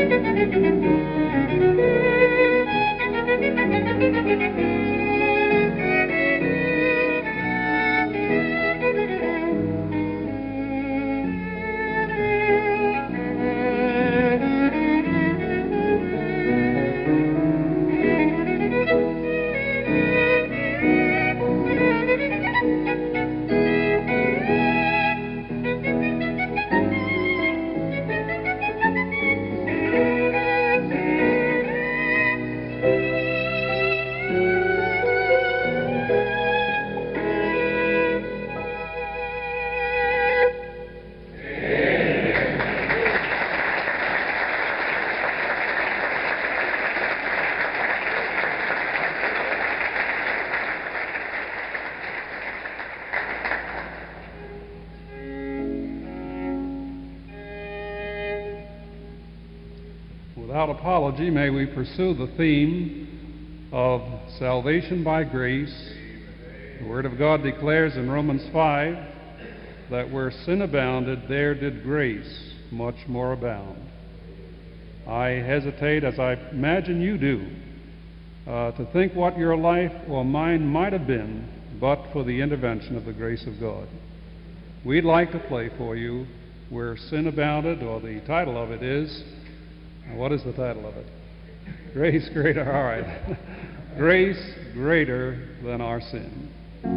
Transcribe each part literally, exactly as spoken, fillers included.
Without apology, may we pursue the theme of salvation by grace. The Word of God declares in Romans five that where sin abounded, there did grace much more abound. I hesitate, as I imagine you do, uh, to think what your life or mine might have been but for the intervention of the grace of God. We'd like to play for you Where Sin Abounded, or the title of it is, what is the title of it? Grace Greater, all right. Grace Greater Than Our Sin.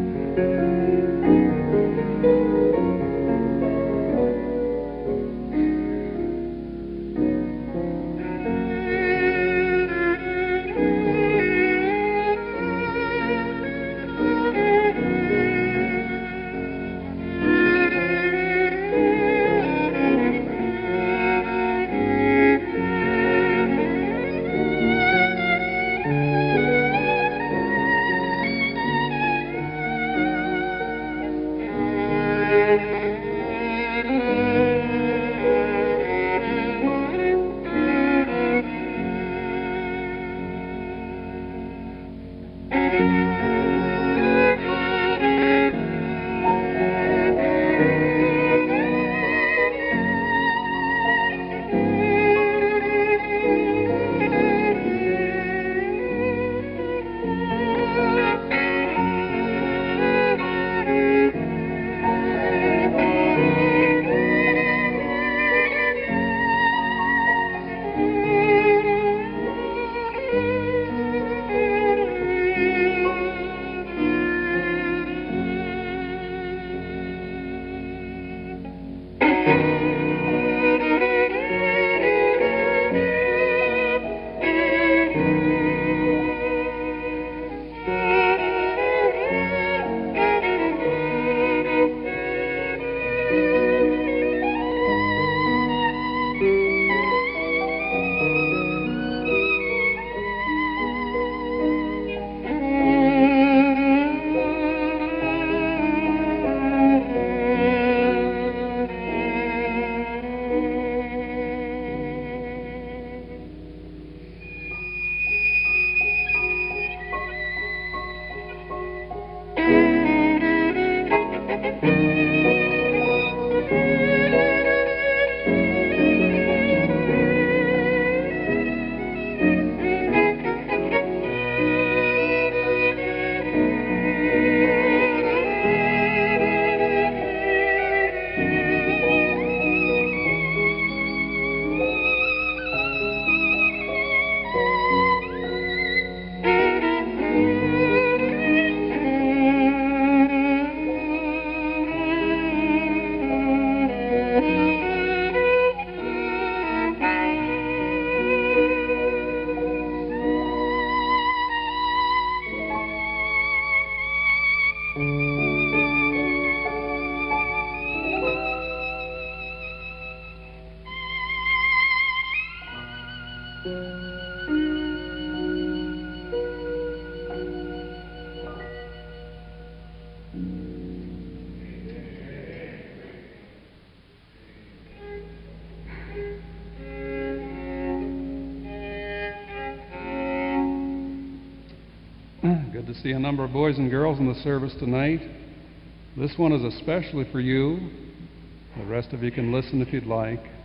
Good to see a number of boys and girls in the service tonight. This one is especially for you. The rest of you can listen if you'd like.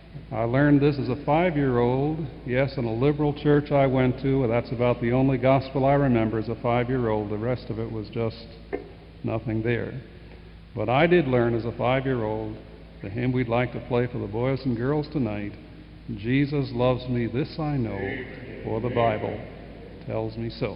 I learned this as a five-year-old, yes, in a liberal church I went to. That's about the only gospel I remember as a five-year-old. The rest of it was just nothing there. But I did learn as a five-year-old the hymn we'd like to play for the boys and girls tonight. Jesus loves me, this I know, for the Bible tells me so.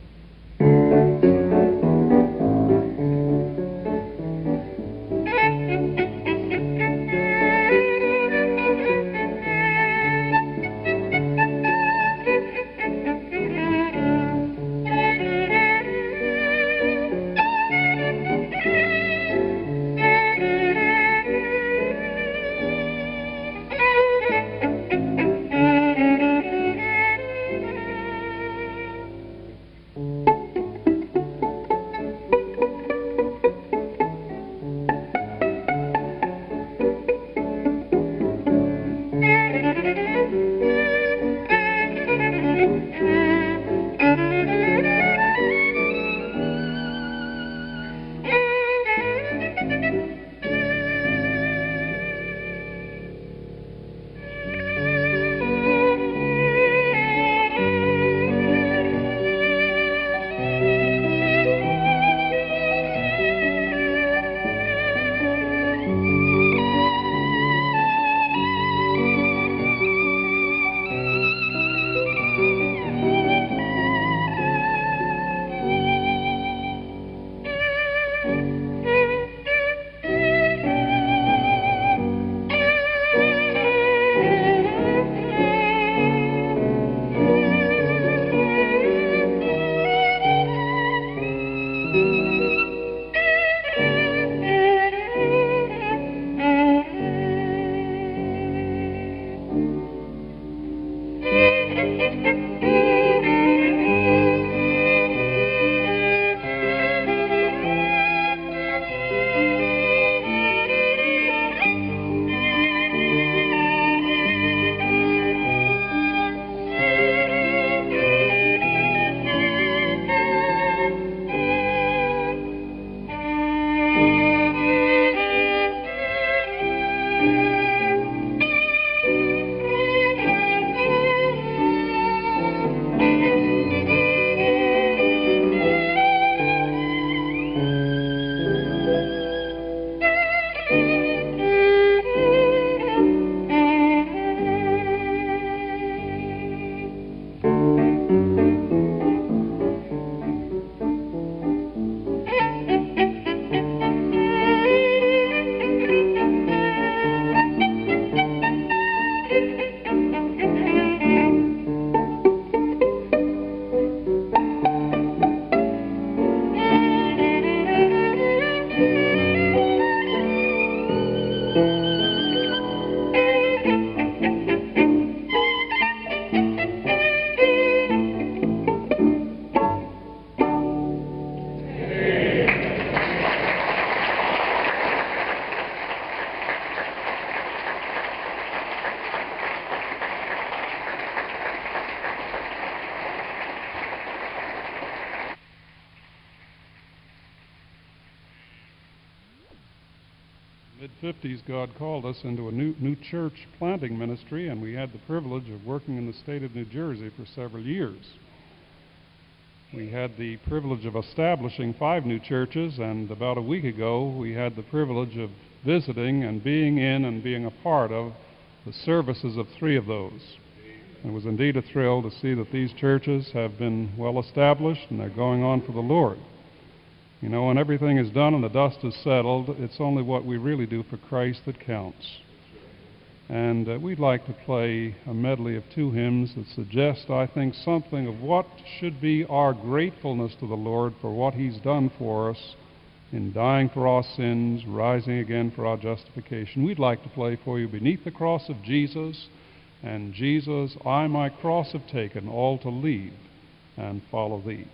mid fifties, God called us into a new, new church planting ministry, and we had the privilege of working in the state of New Jersey for several years. We had the privilege of establishing five new churches, and about a week ago we had the privilege of visiting and being in and being a part of the services of three of those. It was indeed a thrill to see that these churches have been well established and they're going on for the Lord. You know, when everything is done and the dust is settled, it's only what we really do for Christ that counts. And uh, we'd like to play a medley of two hymns that suggest, I think, something of what should be our gratefulness to the Lord for what He's done for us in dying for our sins, rising again for our justification. We'd like to play for you Beneath the Cross of Jesus, and Jesus, I my cross have taken, all to leave and follow Thee.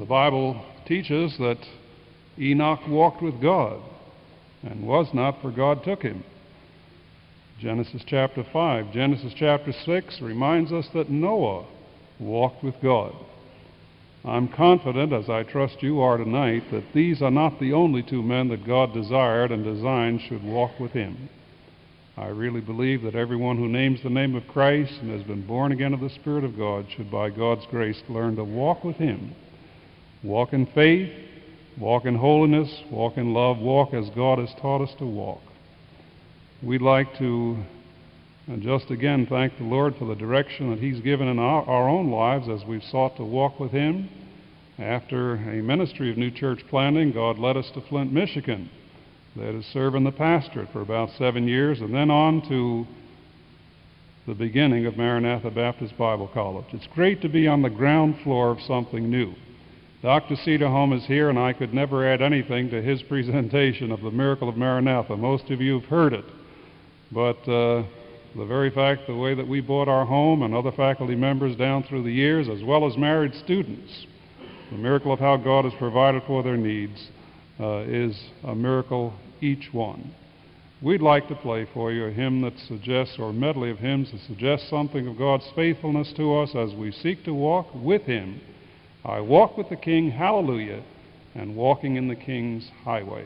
Bible teaches that Enoch walked with God and was not, for God took him. Genesis chapter five. Genesis chapter six reminds us that Noah walked with God. I'm confident, as I trust you are tonight, that these are not the only two men that God desired and designed should walk with him. I really believe that everyone who names the name of Christ and has been born again of the Spirit of God should, by God's grace, learn to walk with him. Walk in faith, walk in holiness, walk in love, walk as God has taught us to walk. We'd like to and just again thank the Lord for the direction that he's given in our, our own lives as we've sought to walk with him. After a ministry of new church planting, God led us to Flint, Michigan. There to serve in the pastorate for about seven years, and then on to the beginning of Maranatha Baptist Bible College. It's great to be on the ground floor of something new. Doctor Cedarholm is here, and I could never add anything to his presentation of the miracle of Maranatha. Most of you have heard it, but uh, the very fact, the way that we bought our home and other faculty members down through the years, as well as married students, the miracle of how God has provided for their needs uh, is a miracle, each one. We'd like to play for you a hymn that suggests, or a medley of hymns that suggests something of God's faithfulness to us as we seek to walk with him. I walk with the King, hallelujah, and walking in the King's highway.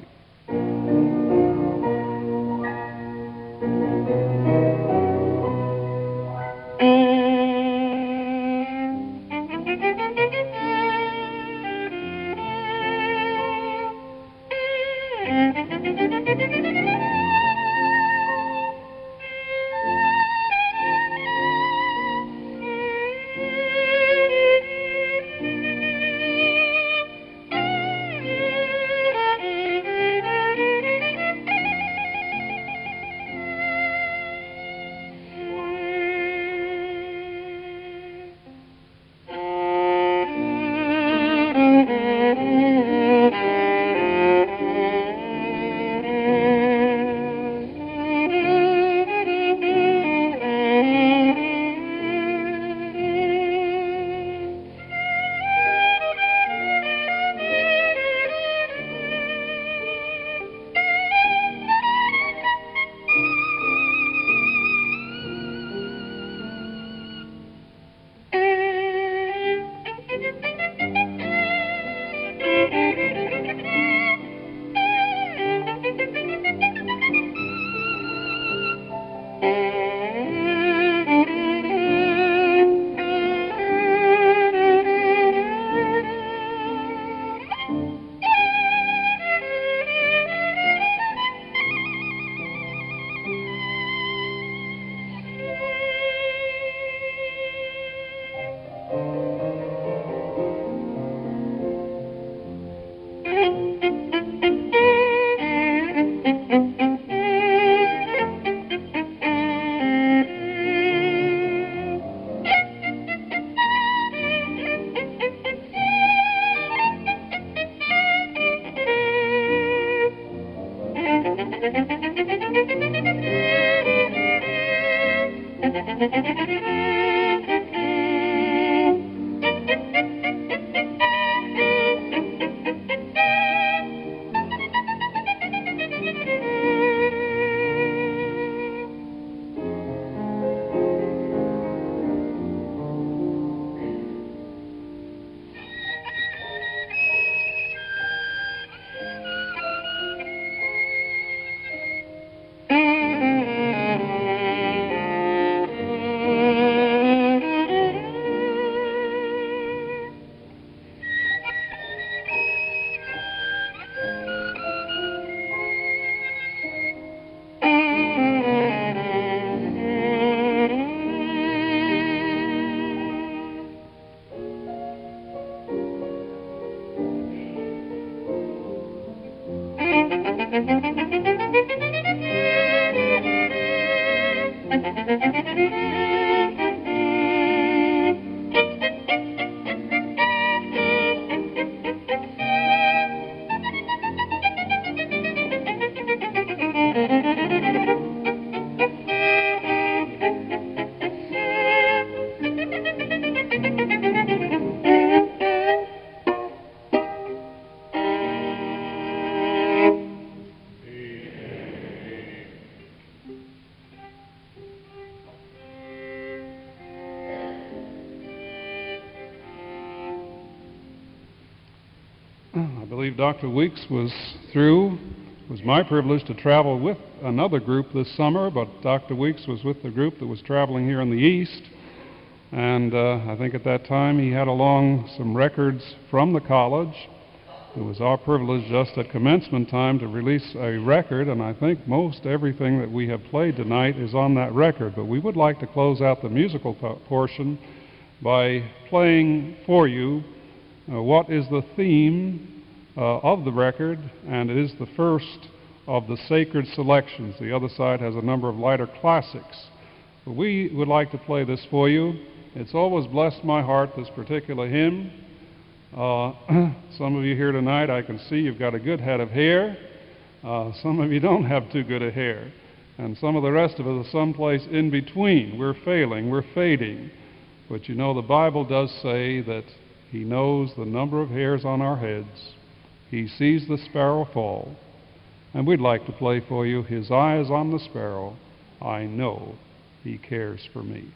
I believe Doctor Weeks was through. It was my privilege to travel with another group this summer, but Doctor Weeks was with the group that was traveling here in the East. And uh, I think at that time he had along some records from the college. It was our privilege just at commencement time to release a record, and I think most everything that we have played tonight is on that record. But we would like to close out the musical po- portion by playing for you uh, what is the theme uh, of the record, and it is the first of the sacred selections. The other side has a number of lighter classics. But we would like to play this for you. It's always blessed my heart, this particular hymn. Uh, some of you here tonight, I can see you've got a good head of hair. Uh, some of you don't have too good a hair. And some of the rest of us are someplace in between. We're failing, we're fading. But you know, the Bible does say that He knows the number of hairs on our heads. He sees the sparrow fall. And we'd like to play for you, His eye is on the sparrow. I know He cares for me.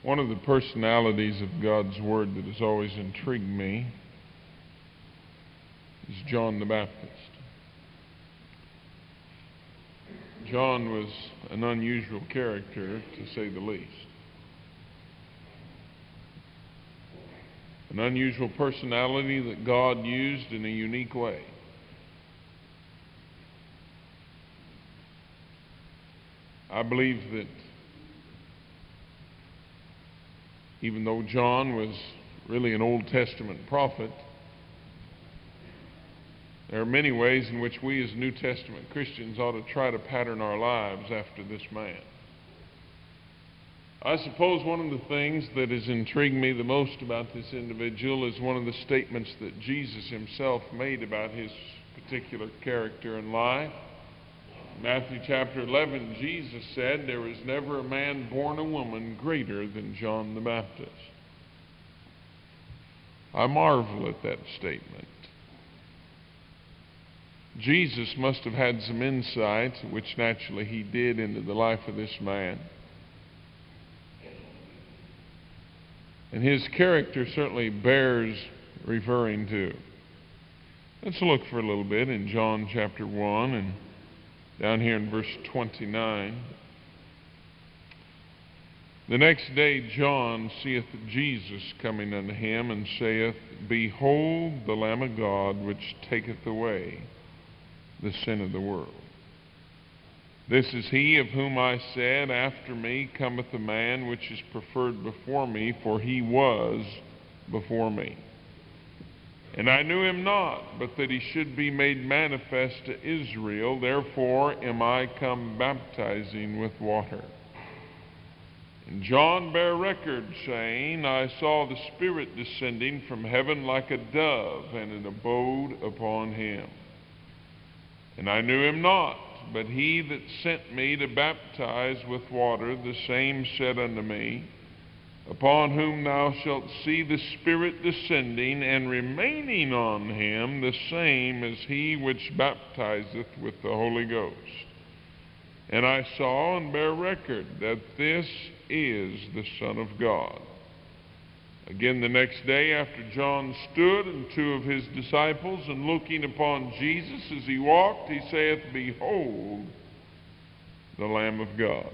One of the personalities of God's Word that has always intrigued me is John the Baptist. John was an unusual character, to say the least. An unusual personality that God used in a unique way. I believe that even though John was really an Old Testament prophet, there are many ways in which we as New Testament Christians ought to try to pattern our lives after this man. I suppose one of the things that has intrigued me the most about this individual is one of the statements that Jesus himself made about his particular character and life. In Matthew chapter eleven, Jesus said, "There was never a man born of woman greater than John the Baptist." I marvel at that statement. Jesus must have had some insight, which naturally he did, into the life of this man. And his character certainly bears referring to. Let's look for a little bit in John chapter one and down here in verse twenty-nine. The next day John seeth Jesus coming unto him, and saith, Behold the Lamb of God, which taketh away the sin of the world. This is he of whom I said, After me cometh a man which is preferred before me, for he was before me. And I knew him not, but that he should be made manifest to Israel. Therefore am I come baptizing with water. And John bare record, saying, I saw the Spirit descending from heaven like a dove, and it abode upon him. And I knew him not, but he that sent me to baptize with water, the same said unto me, Upon whom thou shalt see the Spirit descending and remaining on him, the same as he which baptizeth with the Holy Ghost. And I saw and bear record that this is the Son of God. Again the next day, after John stood and two of his disciples, and looking upon Jesus as he walked, he saith, Behold the Lamb of God.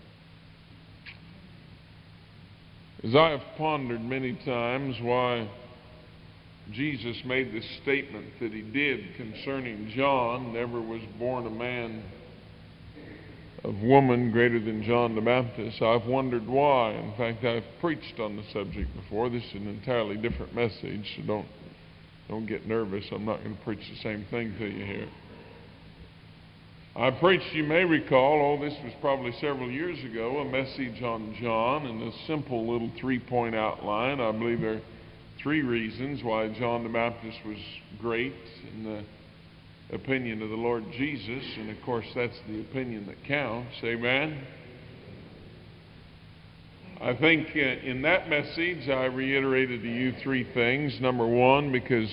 As I have pondered many times why Jesus made this statement that he did concerning John, never was born a man of woman greater than John the Baptist, I've wondered why. In fact, I've preached on the subject before. This is an entirely different message, so don't, don't get nervous. I'm not going to preach the same thing to you here. I preached, you may recall, oh, this was probably several years ago, a message on John in a simple little three-point outline. I believe there are three reasons why John the Baptist was great in the opinion of the Lord Jesus, and of course that's the opinion that counts. Amen? I think uh, in that message I reiterated to you three things. Number one, because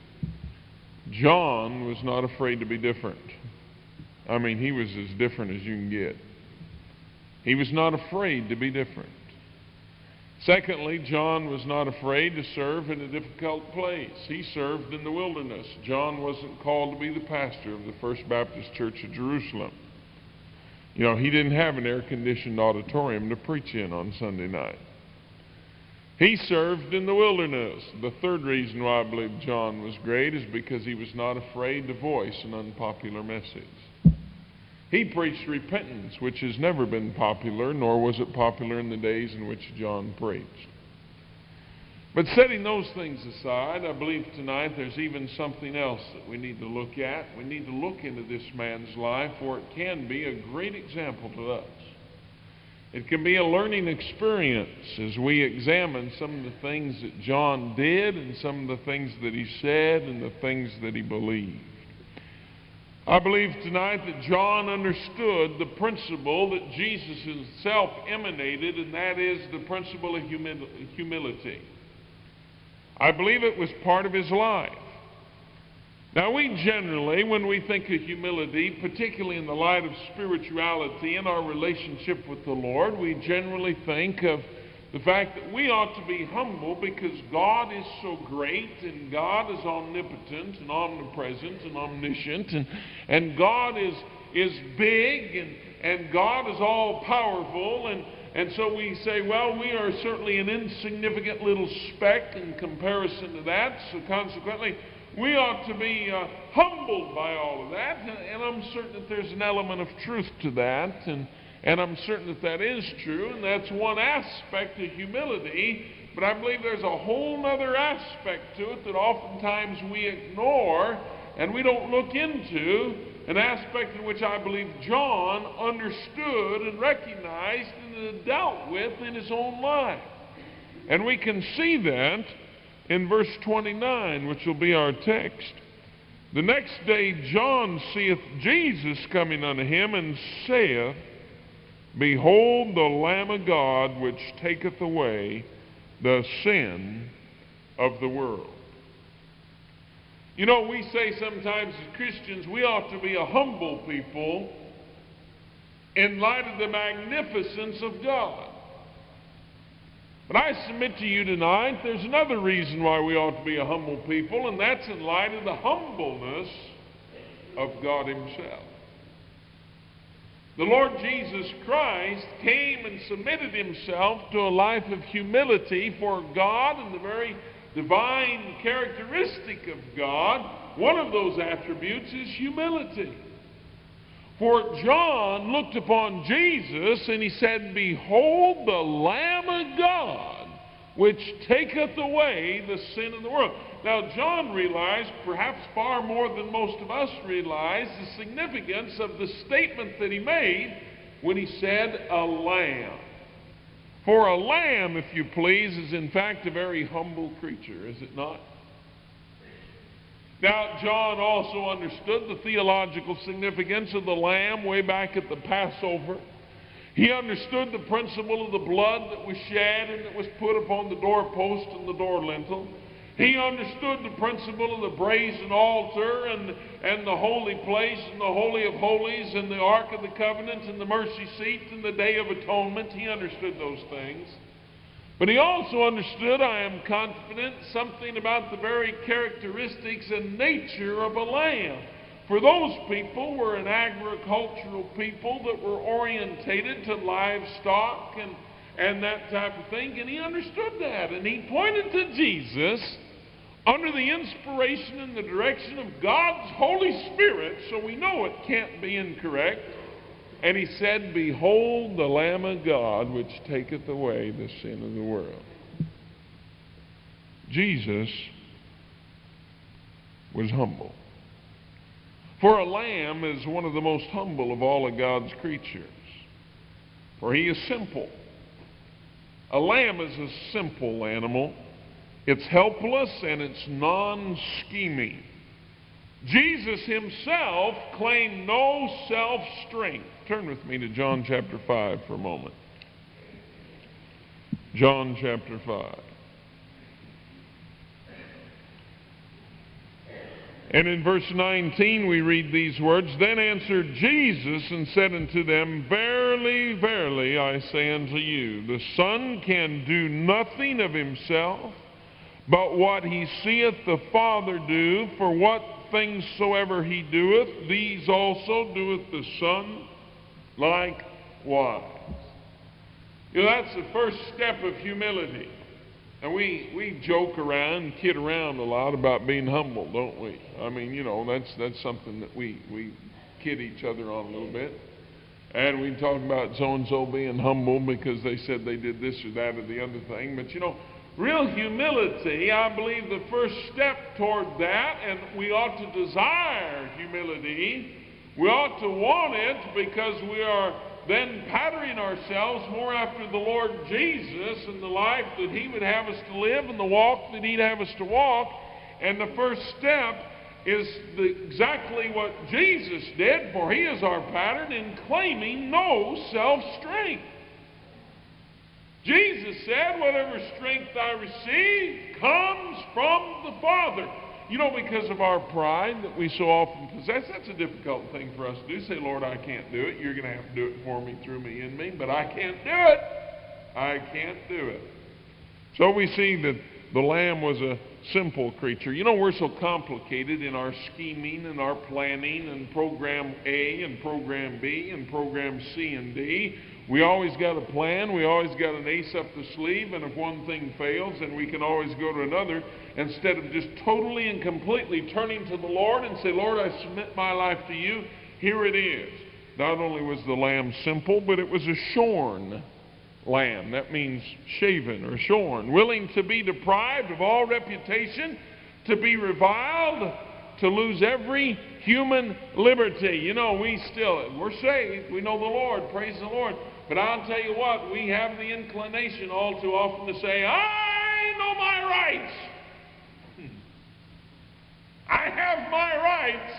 John was not afraid to be different. I mean, he was as different as you can get. He was not afraid to be different. Secondly, John was not afraid to serve in a difficult place. He served in the wilderness. John wasn't called to be the pastor of the First Baptist Church of Jerusalem. You know, he didn't have an air-conditioned auditorium to preach in on Sunday night. He served in the wilderness. The third reason why I believe John was great is because he was not afraid to voice an unpopular message. He preached repentance, which has never been popular, nor was it popular in the days in which John preached. But setting those things aside, I believe tonight there's even something else that we need to look at. We need to look into this man's life, for it can be a great example to us. It can be a learning experience as we examine some of the things that John did and some of the things that he said and the things that he believed. I believe tonight that John understood the principle that Jesus himself emanated, and that is the principle of humi- humility. I believe it was part of his life. Now, we generally, when we think of humility, particularly in the light of spirituality and our relationship with the Lord, we generally think of The fact that we ought to be humble because God is so great, and God is omnipotent and omnipresent and omniscient, and, and God is, is big, and, and God is all powerful, and, and so we say, well, we are certainly an insignificant little speck in comparison to that, so consequently, we ought to be uh, humbled by all of that, and, and I'm certain that there's an element of truth to that, and, and I'm certain that that is true, and that's one aspect of humility, but I believe there's a whole other aspect to it that oftentimes we ignore and we don't look into, an aspect in which I believe John understood and recognized and dealt with in his own life. And we can see that in verse twenty-nine, which will be our text. The next day John seeth Jesus coming unto him, and saith, Behold the Lamb of God, which taketh away the sin of the world. You know, we say sometimes as Christians we ought to be a humble people in light of the magnificence of God. But I submit to you tonight, there's another reason why we ought to be a humble people, and that's in light of the humbleness of God Himself. The Lord Jesus Christ came and submitted Himself to a life of humility for God, and the very divine characteristic of God, one of those attributes is humility. For John looked upon Jesus and he said, Behold the Lamb of God, which taketh away the sin of the world. Now John realized, perhaps far more than most of us realize, the significance of the statement that he made when he said, a lamb. For a lamb, if you please, is in fact a very humble creature, is it not? Now, John also understood the theological significance of the lamb way back at the Passover. He understood the principle of the blood that was shed and that was put upon the doorpost and the door lintel. He understood the principle of the brazen altar and, and the holy place and the Holy of Holies and the Ark of the Covenant and the mercy seat and the Day of Atonement. He understood those things. But he also understood, I am confident, something about the very characteristics and nature of a lamb. For those people were an agricultural people that were orientated to livestock and, and that type of thing, and he understood that. And he pointed to Jesus under the inspiration and the direction of God's Holy Spirit, so we know it can't be incorrect. And he said, Behold the Lamb of God, which taketh away the sin of the world. Jesus was humble. For a lamb is one of the most humble of all of God's creatures. For he is simple. A lamb is a simple animal. It's helpless and it's non-scheming. Jesus himself claimed no self-strength. Turn with me to John chapter five for a moment. John chapter five. And in verse nineteen we read these words, Then answered Jesus and said unto them, Verily, verily, I say unto you, the Son can do nothing of himself, but what he seeth the Father do, for what things soever he doeth, these also doeth the Son likewise. You know, that's the first step of humility. And we, we joke around, kid around a lot about being humble, don't we? I mean, you know, that's that's something that we, we kid each other on a little bit. And we talk about so-and-so being humble because they said they did this or that or the other thing. But, you know, real humility, I believe the first step toward that, and we ought to desire humility, we ought to want it because we are then patterning ourselves more after the Lord Jesus and the life that He would have us to live and the walk that He'd have us to walk. And the first step is the, exactly what Jesus did, for He is our pattern in claiming no self-strength. Jesus said, whatever strength I receive comes from the Father. You know, because of our pride that we so often possess, that's a difficult thing for us to do. Say, Lord, I can't do it. You're going to have to do it for me, through me, in me, but I can't do it. I can't do it. So we see that the lamb was a simple creature. You know, we're so complicated in our scheming and our planning and program A and program B and program C and D. We always got a plan. We always got an ace up the sleeve. And if one thing fails, then we can always go to another, instead of just totally and completely turning to the Lord and say, Lord, I submit my life to you. Here it is. Not only was the lamb simple, but it was a shorn lamb. That means shaven or shorn, willing to be deprived of all reputation, to be reviled, to lose every human liberty. You know, we still, we're saved. We know the Lord. Praise the Lord. But I'll tell you what, we have the inclination all too often to say, I know my rights. I have my rights.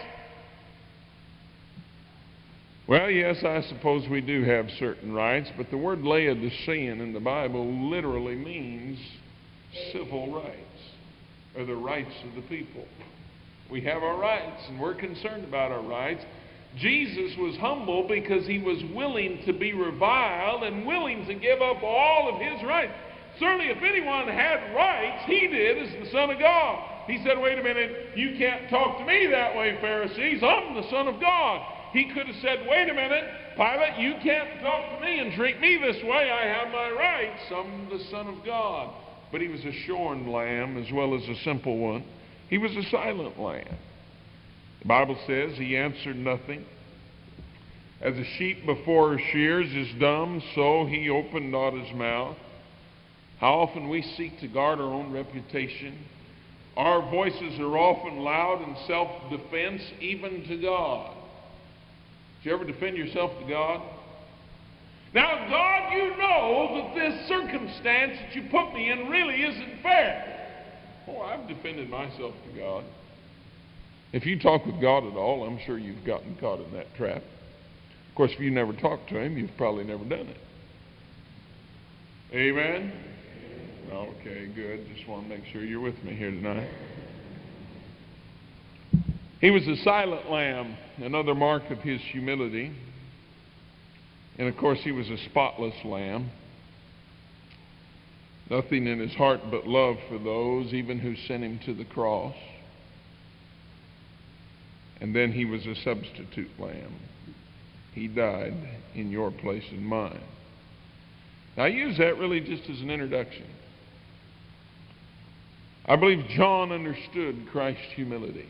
Well, yes, I suppose we do have certain rights, but the word Laodicean in the Bible literally means civil rights, or the rights of the people. We have our rights, and we're concerned about our rights. Jesus was humble because he was willing to be reviled and willing to give up all of his rights. Certainly, if anyone had rights, he did as the Son of God. He said, wait a minute, you can't talk to me that way, Pharisees. I'm the Son of God. He could have said, wait a minute, Pilate, you can't talk to me and treat me this way. I have my rights. I'm the Son of God. But he was a shorn lamb as well as a simple one. He was a silent lamb. The Bible says he answered nothing. As a sheep before her shears is dumb, so he opened not his mouth. How often we seek to guard our own reputation. Our voices are often loud in self-defense, even to God. Did you ever defend yourself to God? Now, God, you know that this circumstance that you put me in really isn't fair. Oh, I've defended myself to God. If you talk with God at all, I'm sure you've gotten caught in that trap. Of course, if you never talked to him, you've probably never done it. Amen? Okay, good. Just want to make sure you're with me here tonight. He was a silent lamb, another mark of his humility. And of course, he was a spotless lamb. Nothing in his heart but love for those, even who sent him to the cross. And then he was a substitute lamb. He died in your place and mine. Now, I use that really just as an introduction. I believe John understood Christ's humility.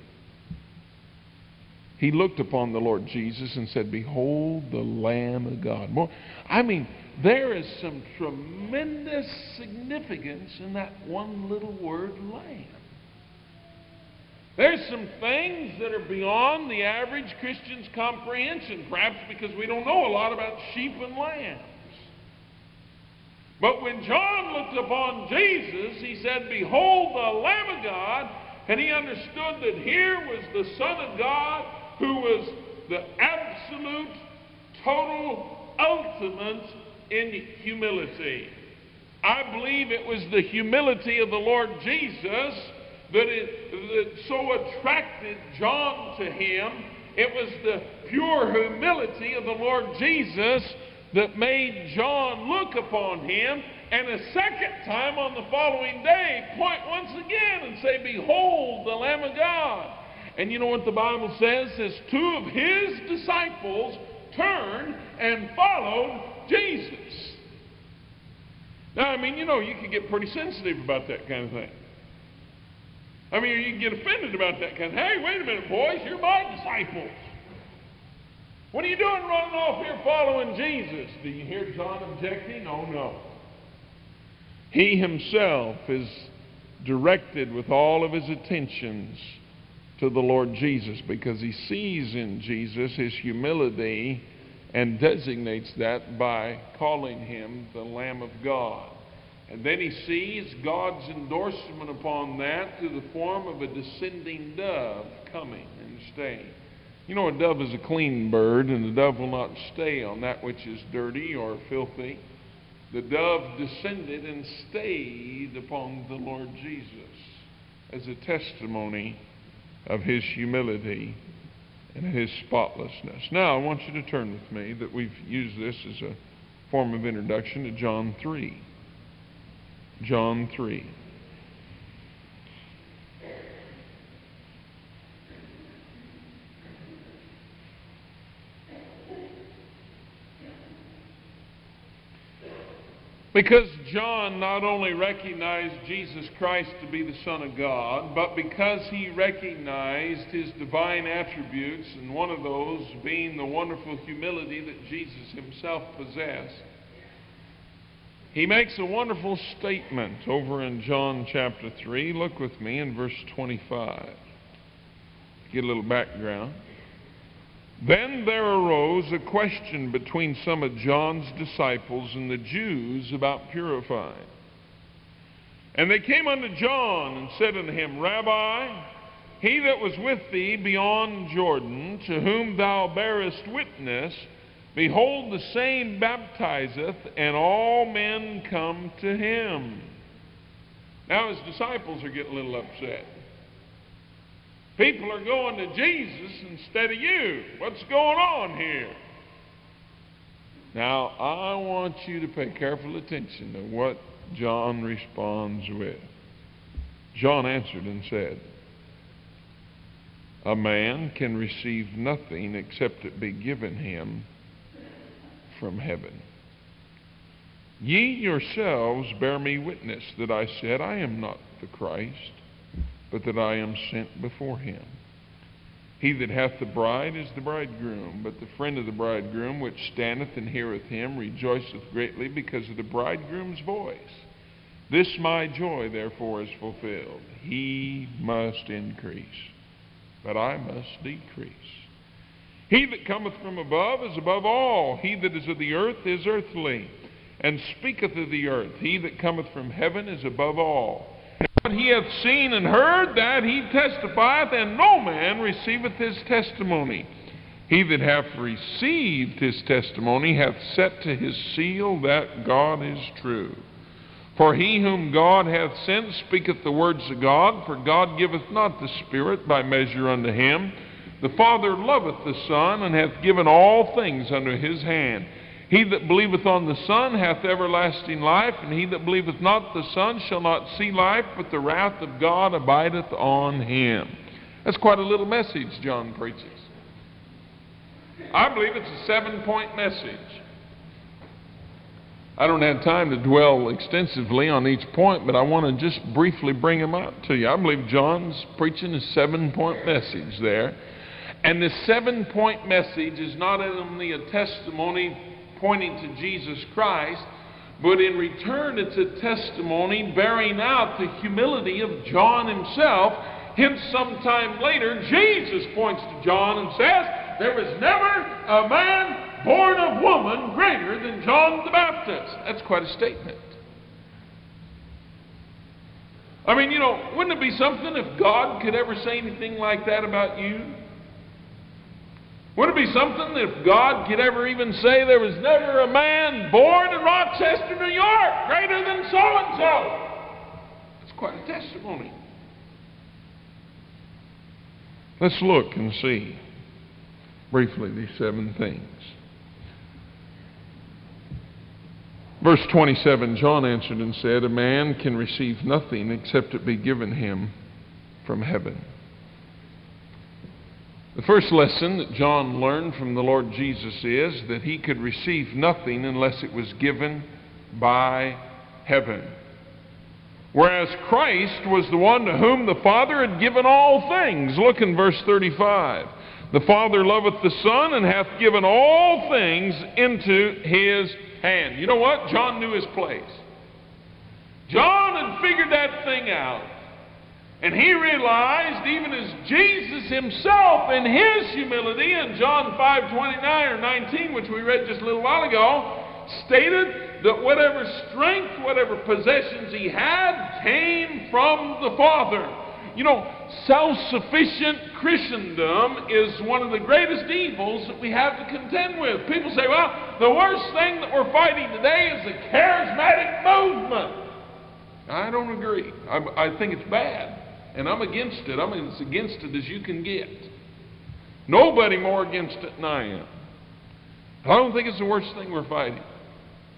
He looked upon the Lord Jesus and said, behold the Lamb of God. More, I mean, there is some tremendous significance in that one little word, lamb. There's some things that are beyond the average Christian's comprehension, perhaps because we don't know a lot about sheep and lambs. But when John looked upon Jesus, he said, behold the Lamb of God, and he understood that here was the Son of God, who was the absolute, total, ultimate in humility. I believe it was the humility of the Lord Jesus that, it, that so attracted John to him. It was the pure humility of the Lord Jesus that made John look upon him, and a second time on the following day point once again and say, behold the Lamb of God. And you know what the Bible says? It says two of his disciples turned and followed Jesus. Now, I mean, you know, you can get pretty sensitive about that kind of thing. I mean, you can get offended about that kind of, hey, wait a minute, boys, you're my disciples. What are you doing running off here following Jesus? Do you hear John objecting? Oh, no. He himself is directed with all of his attentions to the Lord Jesus, because he sees in Jesus his humility and designates that by calling him the Lamb of God. And then he sees God's endorsement upon that through the form of a descending dove coming and staying. You know, a dove is a clean bird, and the dove will not stay on that which is dirty or filthy. The dove descended and stayed upon the Lord Jesus as a testimony of his humility and his spotlessness. Now, I want you to turn with me, that we've used this as a form of introduction to John three. John three. Because John not only recognized Jesus Christ to be the Son of God, but because he recognized his divine attributes, and one of those being the wonderful humility that Jesus himself possessed, he makes a wonderful statement over in John chapter three. Look with me in verse twenty-five. Get a little background. Then there arose a question between some of John's disciples and the Jews about purifying. And they came unto John and said unto him, Rabbi, he that was with thee beyond Jordan, to whom thou bearest witness, behold, the same baptizeth, and all men come to him. Now his disciples are getting a little upset. People are going to Jesus instead of you. What's going on here? Now, I want you to pay careful attention to what John responds with. John answered and said, A man can receive nothing except it be given him from heaven. Ye yourselves bear me witness that I said, I am not the Christ, but that I am sent before him. He that hath the bride is the bridegroom, but the friend of the bridegroom, which standeth and heareth him, rejoiceth greatly because of the bridegroom's voice. This my joy, therefore, is fulfilled. He must increase, but I must decrease. He that cometh from above is above all. He that is of the earth is earthly, and speaketh of the earth. He that cometh from heaven is above all. What he hath seen and heard, that he testifieth, and no man receiveth his testimony. He that hath received his testimony hath set to his seal that God is true. For he whom God hath sent speaketh the words of God, for God giveth not the Spirit by measure unto him. The Father loveth the Son, and hath given all things unto his hand. He that believeth on the Son hath everlasting life, and he that believeth not the Son shall not see life, but the wrath of God abideth on him. That's quite a little message John preaches. I believe it's a seven-point message. I don't have time to dwell extensively on each point, but I want to just briefly them out to you. I believe John's preaching a seven-point message there. And this seven-point message is not only a testimony pointing to Jesus Christ, but in return it's a testimony bearing out the humility of John himself. Hence, sometime later, Jesus points to John and says, there was never a man born of woman greater than John the Baptist. That's quite a statement. I mean, you know, wouldn't it be something if God could ever say anything like that about you? Wouldn't it be something if God could ever even say there was never a man born in Rochester, New York, greater than so-and-so? That's quite a testimony. Let's look and see briefly these seven things. Verse twenty-seven, John answered and said, A man can receive nothing except it be given him from heaven. The first lesson that John learned from the Lord Jesus is that he could receive nothing unless it was given by heaven. Whereas Christ was the one to whom the Father had given all things. Look in verse thirty-five. The Father loveth the Son, and hath given all things into his hand. You know what? John knew his place. John had figured that thing out. And he realized, even as Jesus himself in his humility in John five twenty-nine or nineteen, which we read just a little while ago, stated that whatever strength, whatever possessions he had came from the Father. You know, self-sufficient Christendom is one of the greatest evils that we have to contend with. People say, well, the worst thing that we're fighting today is the charismatic movement. I don't agree. I, I think it's bad. And I'm against it. I mean, it's against it as you can get. Nobody more against it than I am. I don't think it's the worst thing we're fighting.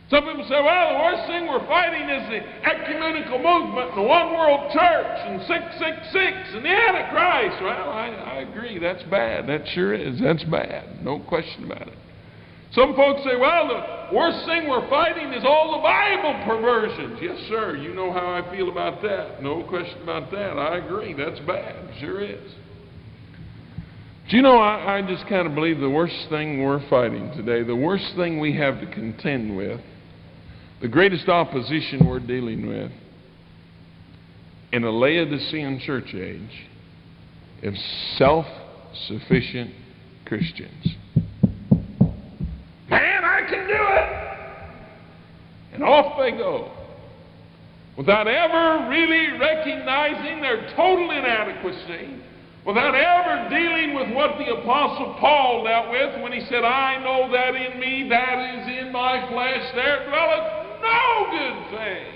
Some people say, well, the worst thing we're fighting is the ecumenical movement and the one world church and six six six and the Antichrist. Well, I, I agree. That's bad. That sure is. That's bad. No question about it. Some folks say, well, the worst thing we're fighting is all the Bible perversions. Yes, sir. You know how I feel about that. No question about that. I agree. That's bad. Sure is. Do you know, I, I just kind of believe the worst thing we're fighting today, the worst thing we have to contend with, the greatest opposition we're dealing with in a Laodicean church age is self-sufficient Christians. Man, I can do it! And off they go, without ever really recognizing their total inadequacy, without ever dealing with what the Apostle Paul dealt with when he said, I know that in me, that is in my flesh, there dwelleth no good thing.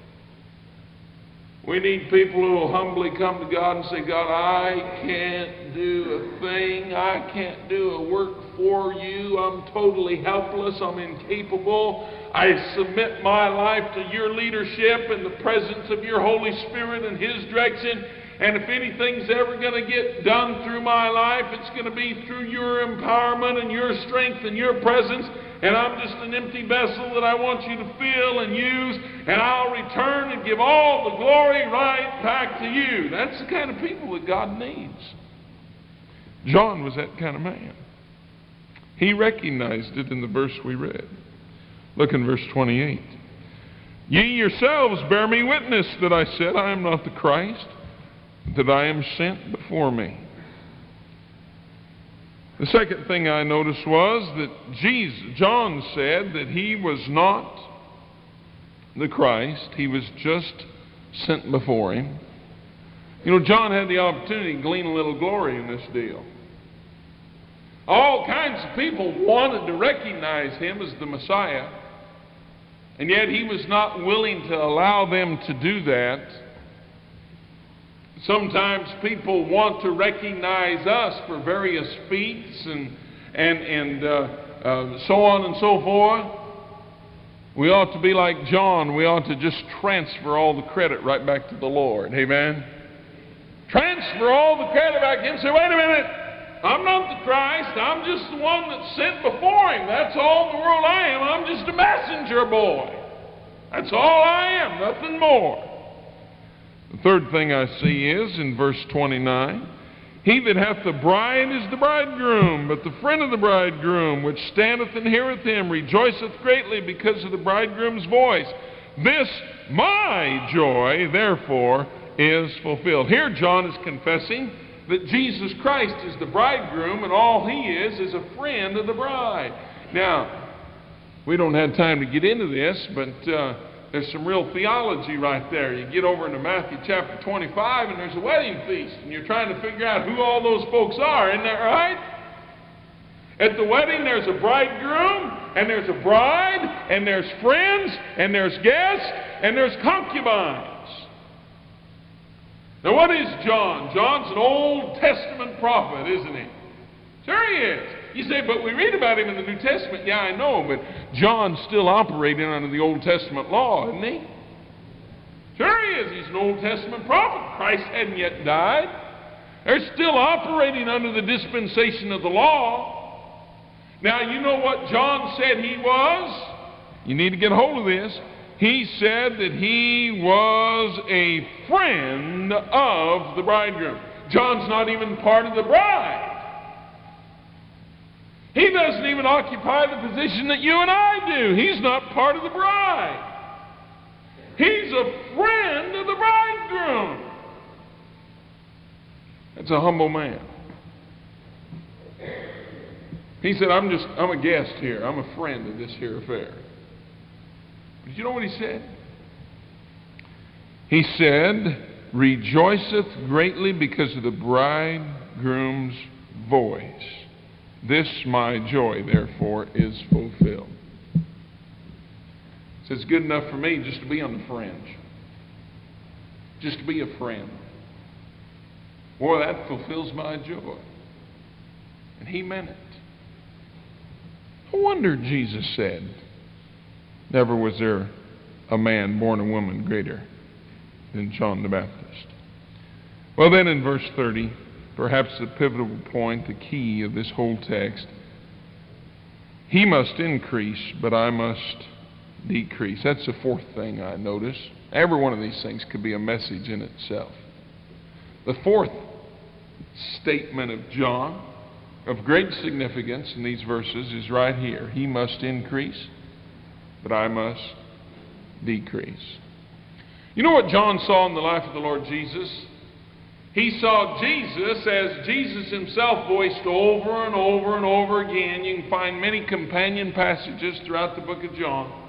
We need people who will humbly come to God and say, God, I can't do a thing. I can't do a work for you. I'm totally helpless. I'm incapable. I submit my life to your leadership and the presence of your Holy Spirit and His direction. And if anything's ever going to get done through my life, it's going to be through your empowerment and your strength and your presence. And I'm just an empty vessel that I want you to fill and use. And I'll return and give all the glory right back to you. That's the kind of people that God needs. John was that kind of man. He recognized it in the verse we read. Look in verse twenty-eight. Ye yourselves bear me witness that I said, I am not the Christ, that I am sent before me. The second thing I noticed was that Jesus, John said that he was not the Christ. He was just sent before him. You know, John had the opportunity to glean a little glory in this deal. All kinds of people wanted to recognize him as the Messiah, and yet he was not willing to allow them to do that. Sometimes people want to recognize us for various feats and and and uh, uh, so on and so forth. We ought to be like John. We ought to just transfer all the credit right back to the Lord. Amen. Transfer all the credit back to Him. Say, wait a minute. I'm not the Christ. I'm just the one that's sent before Him. That's all in the world I am. I'm just a messenger boy. That's all I am. Nothing more. The third thing I see is in verse twenty-nine, he that hath the bride is the bridegroom, but the friend of the bridegroom, which standeth and heareth him, rejoiceth greatly because of the bridegroom's voice. This my joy, therefore, is fulfilled. Here John is confessing that Jesus Christ is the bridegroom, and all he is is a friend of the bride. Now, we don't have time to get into this, but uh, there's some real theology right there. You get over into Matthew chapter twenty-five, and there's a wedding feast, and you're trying to figure out who all those folks are. Isn't that right? At the wedding, there's a bridegroom, and there's a bride, and there's friends, and there's guests, and there's concubines. Now, what is John? John's an Old Testament prophet, isn't he? Sure he is. You say, but we read about him in the New Testament. Yeah, I know, but John's still operating under the Old Testament law, isn't he? Sure he is. He's an Old Testament prophet. Christ hadn't yet died. They're still operating under the dispensation of the law. Now, you know what John said he was? You need to get a hold of this. He said that he was a friend of the bridegroom. John's not even part of the bride. He doesn't even occupy the position that you and I do. He's not part of the bride. He's a friend of the bridegroom. That's a humble man. He said, I'm just, I'm a guest here. I'm a friend of this here affair. But you know what he said? He said, rejoiceth greatly because of the bridegroom's voice. This my joy, therefore, is fulfilled. So it's good enough for me just to be on the fringe. Just to be a friend. Boy, that fulfills my joy. And he meant it. No wonder Jesus said, Never was there a man born of woman greater than John the Baptist. Well, then in verse thirty, perhaps the pivotal point, the key of this whole text, he must increase, but I must decrease. That's the fourth thing I notice. Every one of these things could be a message in itself. The fourth statement of John, of great significance in these verses, is right here. He must increase, but I must decrease. You know what John saw in the life of the Lord Jesus? He saw Jesus, as Jesus himself voiced over and over and over again. You can find many companion passages throughout the book of John.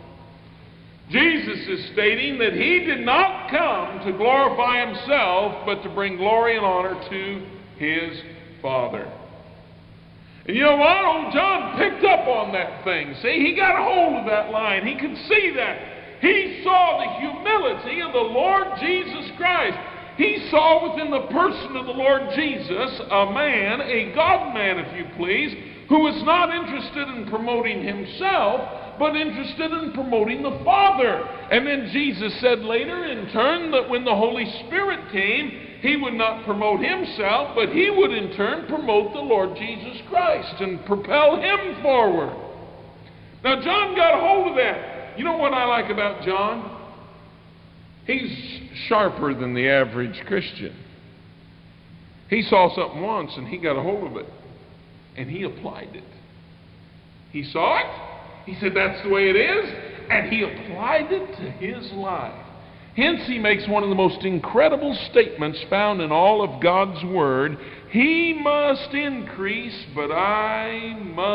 Jesus is stating that he did not come to glorify himself, but to bring glory and honor to his Father. And you know what? Old John picked up on that thing. See, he got a hold of that line. He could see that. He saw the humility of the Lord Jesus Christ. He saw within the person of the Lord Jesus a man, a God-man, if you please, who was not interested in promoting himself, but interested in promoting the Father. And then Jesus said later, in turn, that when the Holy Spirit came, he would not promote himself, but he would in turn promote the Lord Jesus Christ and propel him forward. Now, John got a hold of that. You know what I like about John? He's sharper than the average Christian. He saw something once and he got a hold of it. And he applied it. He saw it. He said, that's the way it is. And he applied it to his life. Hence, he makes one of the most incredible statements found in all of God's Word. He must increase, but I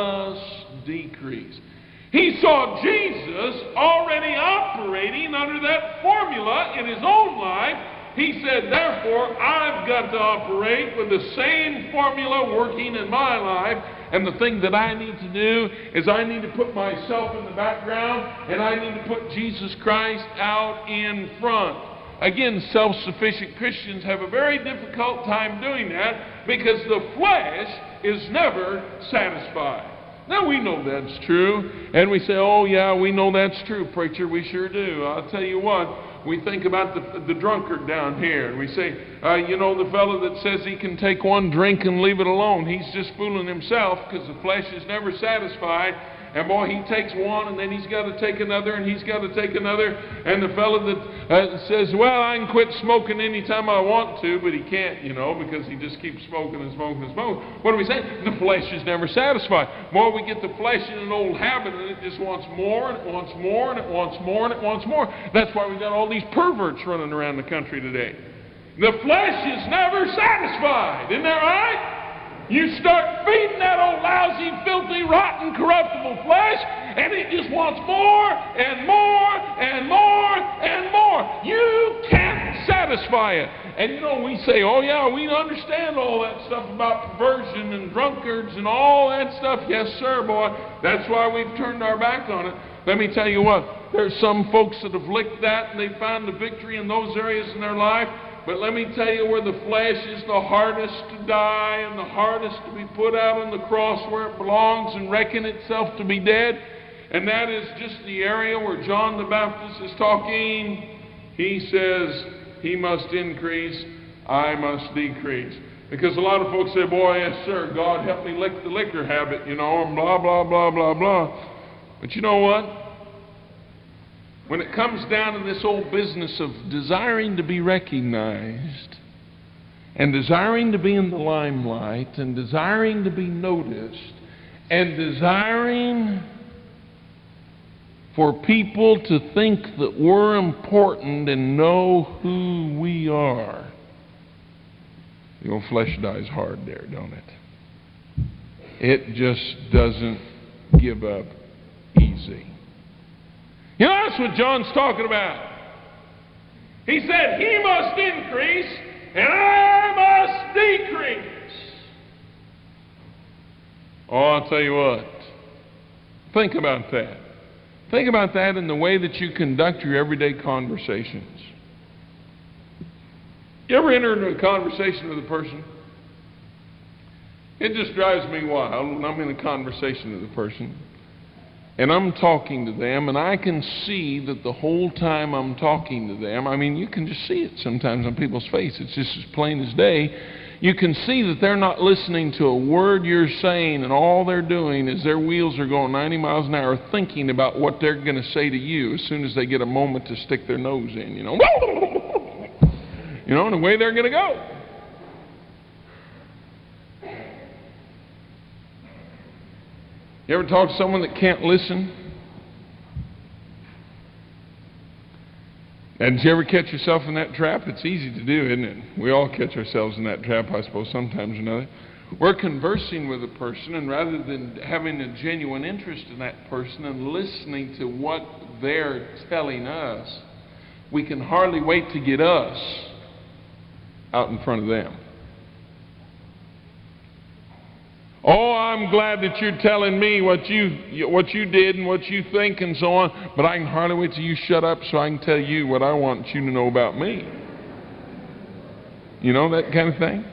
must decrease. He saw Jesus already operating under that formula in his own life. He said, therefore, I've got to operate with the same formula working in my life. And the thing that I need to do is I need to put myself in the background and I need to put Jesus Christ out in front. Again, self-sufficient Christians have a very difficult time doing that because the flesh is never satisfied. Now, we know that's true, and we say, oh, yeah, we know that's true, preacher, we sure do. I'll tell you what, we think about the, the drunkard down here, and we say, uh, you know, the fellow that says he can take one drink and leave it alone, he's just fooling himself because the flesh is never satisfied. And boy, he takes one, and then he's got to take another, and he's got to take another. And the fellow that uh, says, well, I can quit smoking anytime I want to, but he can't, you know, because he just keeps smoking and smoking and smoking. What do we say? The flesh is never satisfied. Boy, we get the flesh in an old habit, and it just wants more, and it wants more, and it wants more, and it wants more. That's why we've got all these perverts running around the country today. The flesh is never satisfied. Isn't that right? You start feeding that old lousy, filthy, rotten, corruptible flesh, and it just wants more and more and more and more. You can't satisfy it. And you know, we say, oh yeah, we understand all that stuff about perversion and drunkards and all that stuff. Yes, sir, boy. That's why we've turned our back on it. Let me tell you what, there's some folks that have licked that and they found the victory in those areas in their life. But let me tell you where the flesh is the hardest to die and the hardest to be put out on the cross where it belongs and reckon itself to be dead. And that is just the area where John the Baptist is talking. He says, he must increase, I must decrease. Because a lot of folks say, boy, yes, sir, God help me lick the liquor habit, you know, and blah, blah, blah, blah, blah. But you know what? When it comes down to this old business of desiring to be recognized and desiring to be in the limelight and desiring to be noticed and desiring for people to think that we're important and know who we are, the old flesh dies hard there, don't it? It just doesn't give up easy. You know, that's what John's talking about. He said, he must increase and I must decrease. Oh, I'll tell you what. Think about that. Think about that in the way that you conduct your everyday conversations. You ever enter into a conversation with a person? It just drives me wild when I'm in a conversation with a person. and I'm talking to them, and I can see that the whole time I'm talking to them, I mean, you can just see it sometimes on people's face. It's just as plain as day. You can see that they're not listening to a word you're saying, and all they're doing is their wheels are going ninety miles an hour thinking about what they're going to say to you as soon as they get a moment to stick their nose in, you know. You know, and the way they're going to go. You ever talk to someone that can't listen? And did you ever catch yourself in that trap? It's easy to do, isn't it? We all catch ourselves in that trap, I suppose, sometimes or another. We're conversing with a person, and rather than having a genuine interest in that person and listening to what they're telling us, we can hardly wait to get us out in front of them. Oh, I'm glad that you're telling me what you what you did and what you think and so on, but I can hardly wait till you shut up so I can tell you what I want you to know about me. You know, that kind of thing?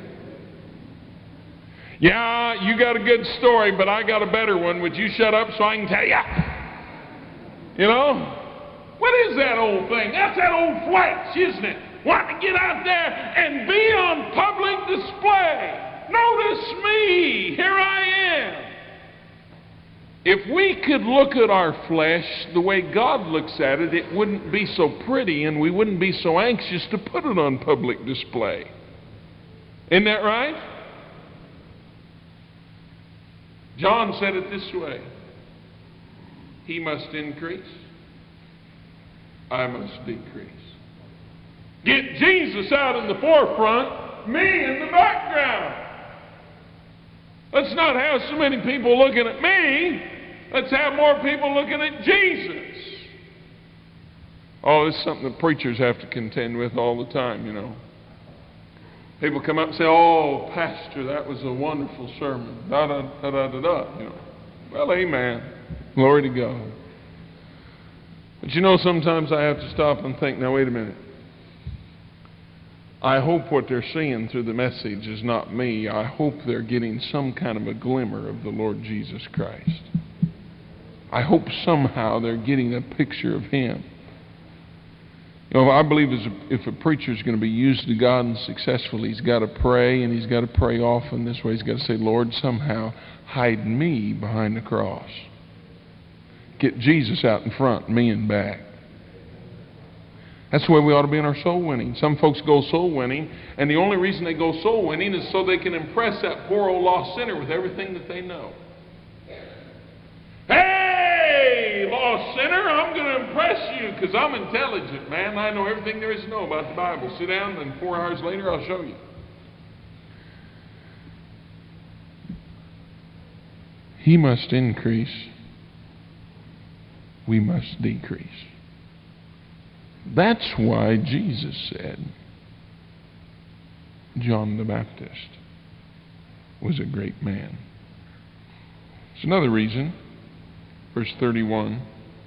Yeah, you got a good story, but I got a better one. Would you shut up so I can tell you? You know? What is that old thing? That's that old flesh, isn't it? Wanting to get out there and be on public display. Notice me, here I am. If we could look at our flesh the way God looks at it, it wouldn't be so pretty and we wouldn't be so anxious to put it on public display. Isn't that right? John said it this way: He must increase, I must decrease. Get Jesus out in the forefront, me in the background. Let's not have so many people looking at me. Let's have more people looking at Jesus. Oh, this is something that preachers have to contend with all the time, you know. People come up and say, "Oh, Pastor, that was a wonderful sermon." Da da da da da da. You know. Well, amen. Glory to God. But you know, sometimes I have to stop and think, now wait a minute. I hope what they're seeing through the message is not me. I hope they're getting some kind of a glimmer of the Lord Jesus Christ. I hope somehow they're getting a picture of Him. You know, I believe as a, if a preacher is going to be used to God and successful, he's got to pray, and he's got to pray often. This way he's got to say, "Lord, somehow hide me behind the cross. Get Jesus out in front, me in back." That's the way we ought to be in our soul winning. Some folks go soul winning, and the only reason they go soul winning is so they can impress that poor old lost sinner with everything that they know. Hey, lost sinner, I'm going to impress you because I'm intelligent, man. I know everything there is to know about the Bible. Sit down, and four hours later I'll show you. He must increase. We must decrease. That's why Jesus said John the Baptist was a great man. There's another reason. Verse thirty-one.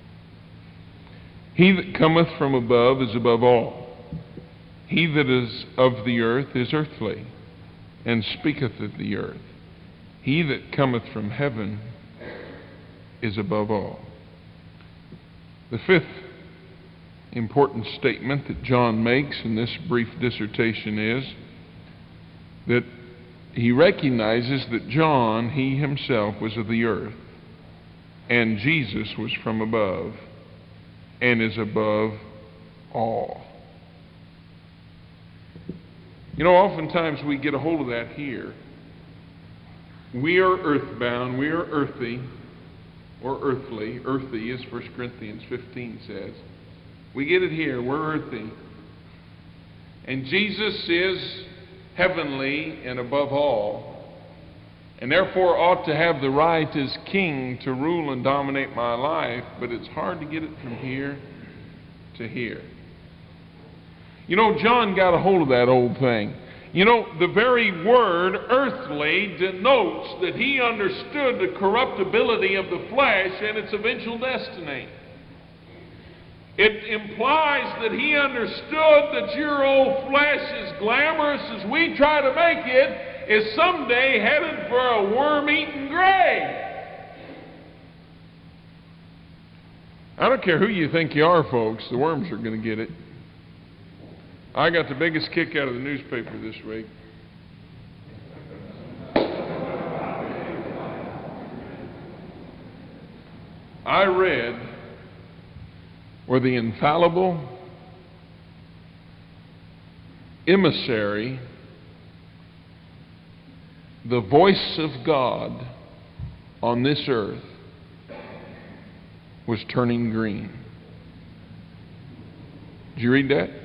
He that cometh from above is above all. He that is of the earth is earthly, and speaketh of the earth. He that cometh from heaven is above all. The fifth important statement that John makes in this brief dissertation is that he recognizes that John, he himself, was of the earth, and Jesus was from above and is above all. You know, oftentimes we get a hold of that here. We are earthbound, we are earthy, or earthly. Earthy, as First Corinthians fifteen says. We get it here. We're earthy. And Jesus is heavenly and above all, and therefore ought to have the right as king to rule and dominate my life, but it's hard to get it from here to here. You know, John got a hold of that old thing. You know, the very word earthly denotes that he understood the corruptibility of the flesh and its eventual destiny. It implies that he understood that your old flesh, as glamorous as we try to make it, is someday headed for a worm-eaten grave. I don't care who you think you are, folks, the worms are going to get it. I got the biggest kick out of the newspaper this week. I read where the infallible emissary, the voice of God on this earth, was turning green. Did you read that?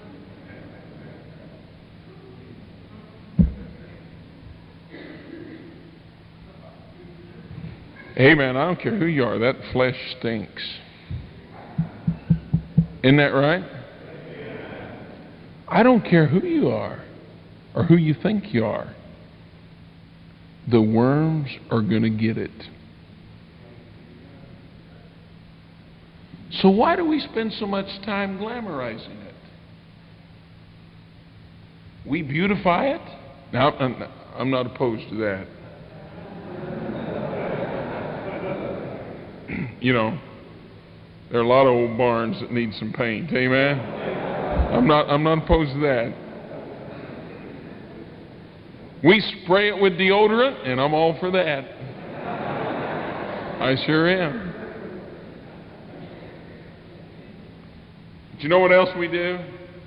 Hey man, I don't care who you are, that flesh stinks. Isn't that right? I don't care who you are or who you think you are. The worms are going to get it. So why do we spend so much time glamorizing it? We beautify it? Now, I'm I'm not opposed to that. You know, there are a lot of old barns that need some paint. Amen? I'm not, I'm not opposed to that. We spray it with deodorant, and I'm all for that. I sure am. But you know what else we do?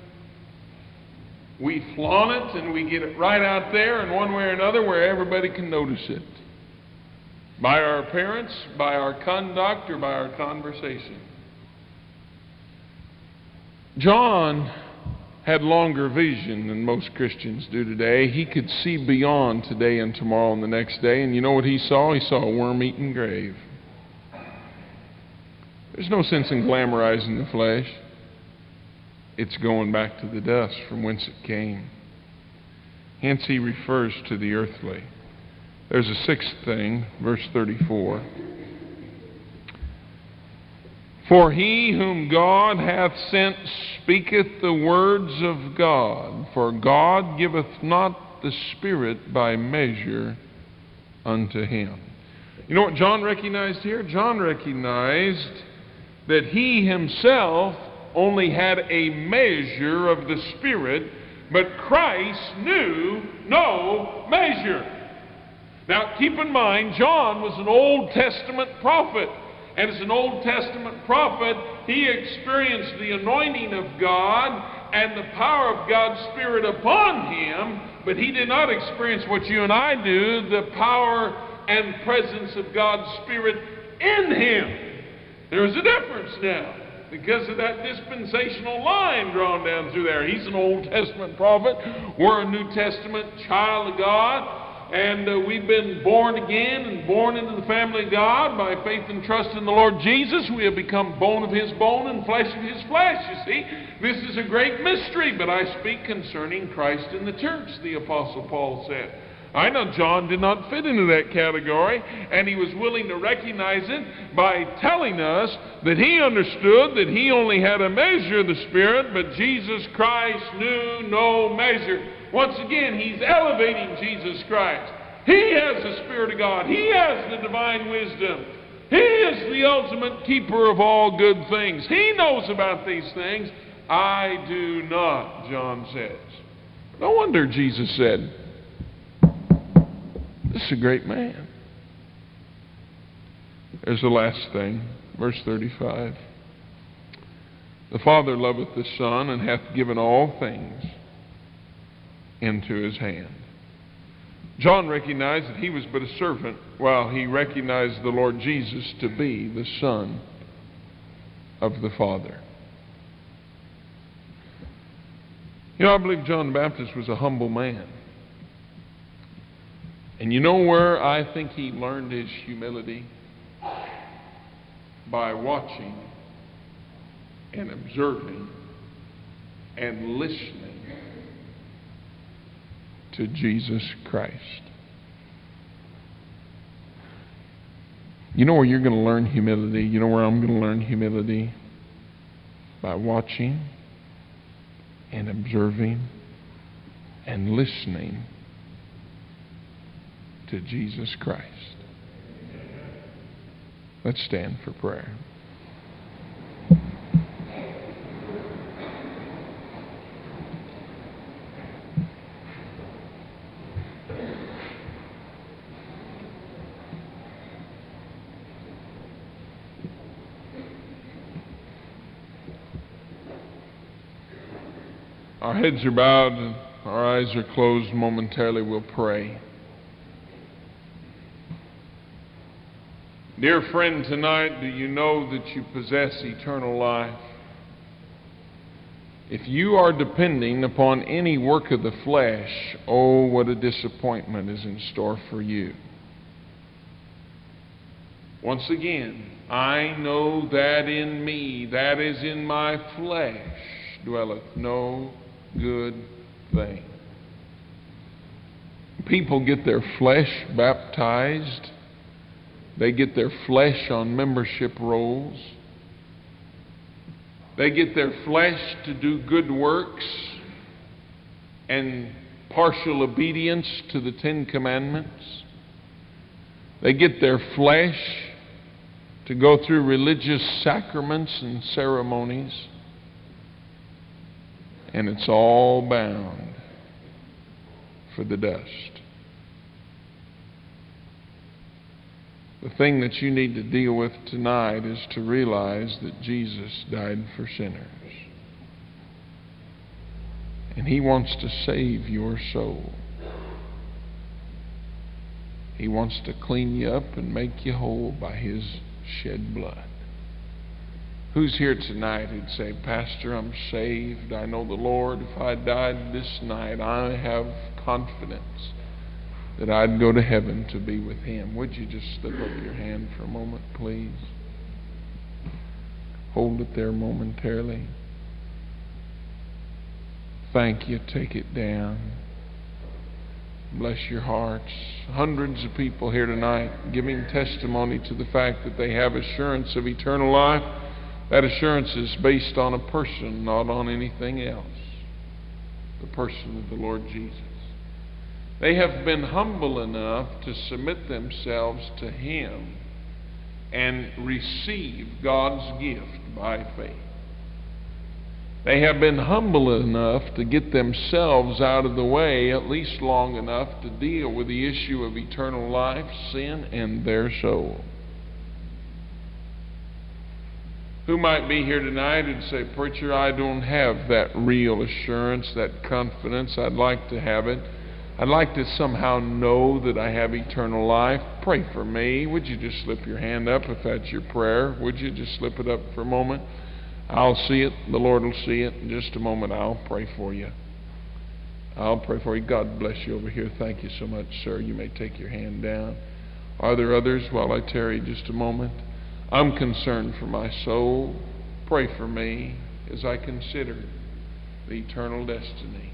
We flaunt it and we get it right out there in one way or another where everybody can notice it. By our appearance, by our conduct, or by our conversation. John had longer vision than most Christians do today. He could see beyond today and tomorrow and the next day. And you know what he saw? He saw a worm-eaten grave. There's no sense in glamorizing the flesh. It's going back to the dust from whence it came. Hence he refers to the earthly. There's a sixth thing, verse thirty-four. For he whom God hath sent speaketh the words of God, for God giveth not the Spirit by measure unto him. You know what John recognized here? John recognized that he himself only had a measure of the Spirit, but Christ knew no measure. Now, keep in mind, John was an Old Testament prophet. And as an Old Testament prophet, he experienced the anointing of God and the power of God's Spirit upon him, but he did not experience what you and I do, the power and presence of God's Spirit in him. There's a difference now because of that dispensational line drawn down through there. He's an Old Testament prophet. We're a New Testament child of God. And uh, we've been born again and born into the family of God by faith and trust in the Lord Jesus. We have become bone of his bone and flesh of his flesh, you see. This is a great mystery, but I speak concerning Christ and the church, the Apostle Paul said. I know John did not fit into that category, and he was willing to recognize it by telling us that he understood that he only had a measure of the Spirit, but Jesus Christ knew no measure. Once again, he's elevating Jesus Christ. He has the Spirit of God. He has the divine wisdom. He is the ultimate keeper of all good things. He knows about these things. I do not, John says. No wonder Jesus said, this is a great man. There's the last thing, verse thirty-five. The Father loveth the Son, and hath given all things into his hand. John recognized that he was but a servant, while he recognized the Lord Jesus to be the Son of the Father. You know, I believe John the Baptist was a humble man. And you know where I think he learned his humility? By watching and observing and listening to Jesus Christ. You know where you're going to learn humility? You know where I'm going to learn humility? By watching and observing and listening to Jesus Christ. Let's stand for prayer. Our heads are bowed and our eyes are closed. Momentarily we'll pray. Dear friend, tonight, do you know that you possess eternal life? If you are depending upon any work of the flesh, oh, what a disappointment is in store for you. Once again, I know that in me, that is in my flesh, dwelleth no good thing. People get their flesh baptized. They get their flesh on membership rolls. They get their flesh to do good works and partial obedience to the Ten Commandments. They get their flesh to go through religious sacraments and ceremonies. And it's all bound for the dust. The thing that you need to deal with tonight is to realize that Jesus died for sinners. And He wants to save your soul. He wants to clean you up and make you whole by His shed blood. Who's here tonight who'd say, Pastor, I'm saved. I know the Lord. If I died this night, I have confidence that I'd go to heaven to be with Him. Would you just slip up your hand for a moment, please? Hold it there momentarily. Thank you. Take it down. Bless your hearts. Hundreds of people here tonight giving testimony to the fact that they have assurance of eternal life. That assurance is based on a person, not on anything else. The person of the Lord Jesus. They have been humble enough to submit themselves to Him and receive God's gift by faith. They have been humble enough to get themselves out of the way at least long enough to deal with the issue of eternal life, sin, and their soul. Who might be here tonight and say, Preacher, I don't have that real assurance, that confidence. I'd like to have it. I'd like to somehow know that I have eternal life. Pray for me. Would you just slip your hand up if that's your prayer? Would you just slip it up for a moment? I'll see it. The Lord will see it. In just a moment, I'll pray for you. I'll pray for you. God bless you over here. Thank you so much, sir. You may take your hand down. Are there others while I tarry just a moment? I'm concerned for my soul. Pray for me as I consider the eternal destiny.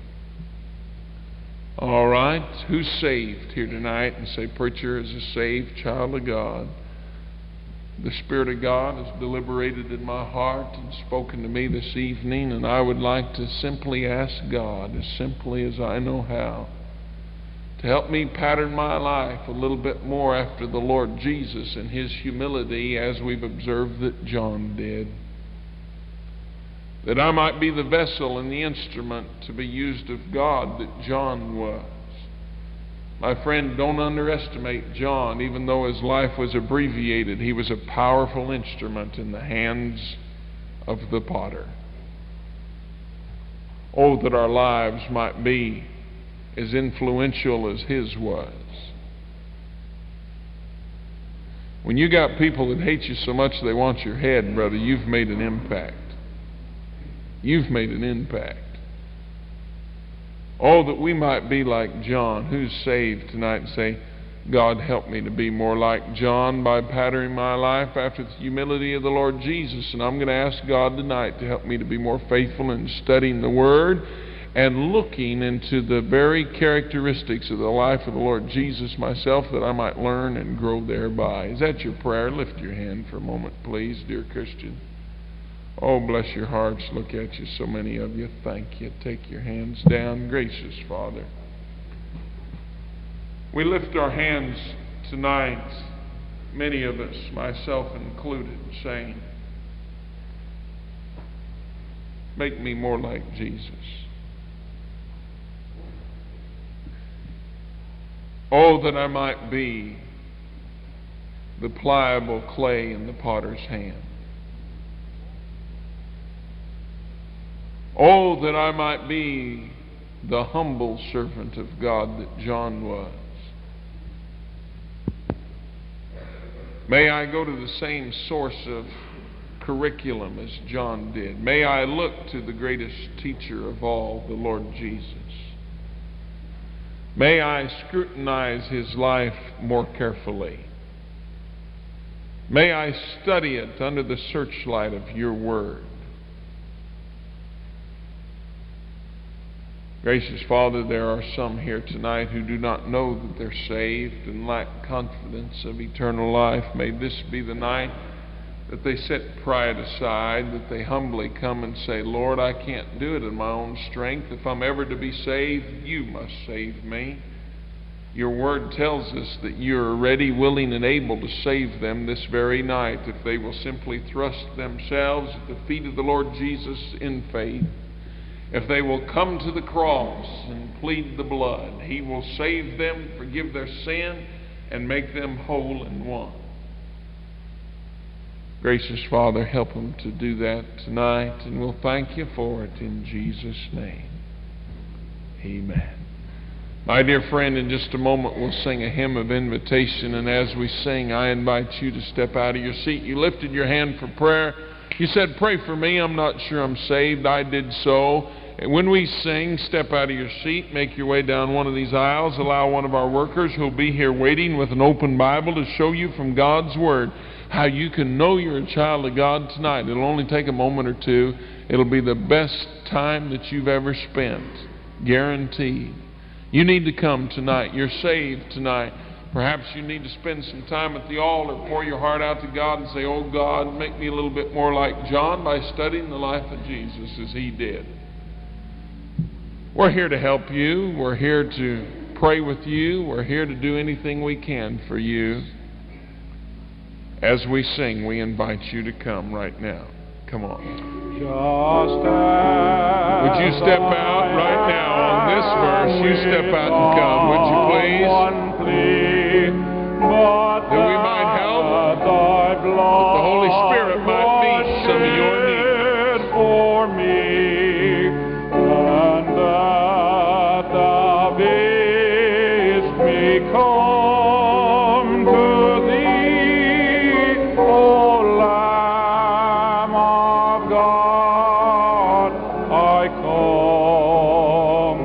All right. Who's saved here tonight and say, Preacher, as a saved child of God, the Spirit of God has deliberated in my heart and spoken to me this evening, and I would like to simply ask God, as simply as I know how, to help me pattern my life a little bit more after the Lord Jesus and His humility, as we've observed that John did. That I might be the vessel and the instrument to be used of God that John was. My friend, don't underestimate John. Even though his life was abbreviated, he was a powerful instrument in the hands of the potter. Oh, that our lives might be as influential as his was. When you got people that hate you so much they want your head, brother, you've made an impact. You've made an impact. Oh, that we might be like John, who's saved tonight, and say, God, help me to be more like John by patterning my life after the humility of the Lord Jesus. And I'm going to ask God tonight to help me to be more faithful in studying the Word and looking into the very characteristics of the life of the Lord Jesus myself, that I might learn and grow thereby. Is that your prayer? Lift your hand for a moment, please, dear Christian. Oh, bless your hearts. Look at you, so many of you. Thank you. Take your hands down. Gracious Father, we lift our hands tonight, many of us, myself included, saying, make me more like Jesus. Oh, that I might be the pliable clay in the potter's hand. Oh, that I might be the humble servant of God that John was. May I go to the same source of curriculum as John did. May I look to the greatest teacher of all, the Lord Jesus. May I scrutinize his life more carefully. May I study it under the searchlight of your word. Gracious Father, there are some here tonight who do not know that they're saved and lack confidence of eternal life. May this be the night that they set pride aside, that they humbly come and say, Lord, I can't do it in my own strength. If I'm ever to be saved, you must save me. Your word tells us that you're ready, willing, and able to save them this very night if they will simply thrust themselves at the feet of the Lord Jesus in faith. If they will come to the cross and plead the blood, he will save them, forgive their sin, and make them whole and one. Gracious Father, help them to do that tonight, and we'll thank you for it in Jesus' name. Amen. My dear friend, in just a moment we'll sing a hymn of invitation, and as we sing, I invite you to step out of your seat. You lifted your hand for prayer. You said, pray for me. I'm not sure I'm saved. I did so. And when we sing, step out of your seat, make your way down one of these aisles, allow one of our workers who'll be here waiting with an open Bible to show you from God's Word how you can know you're a child of God tonight. It'll only take a moment or two. It'll be the best time that you've ever spent. Guaranteed. You need to come tonight. You're saved tonight. Perhaps you need to spend some time at the altar, pour your heart out to God and say, oh God, make me a little bit more like John by studying the life of Jesus as he did. We're here to help you. We're here to pray with you. We're here to do anything we can for you. As we sing, we invite you to come right now. Come on. Just Would you step out right now on this verse? You step out and come, would you please? That we might help, that the Holy Spirit might meet some of your needs. For me, and that thou bidst me come to thee, O Lamb of God, I come,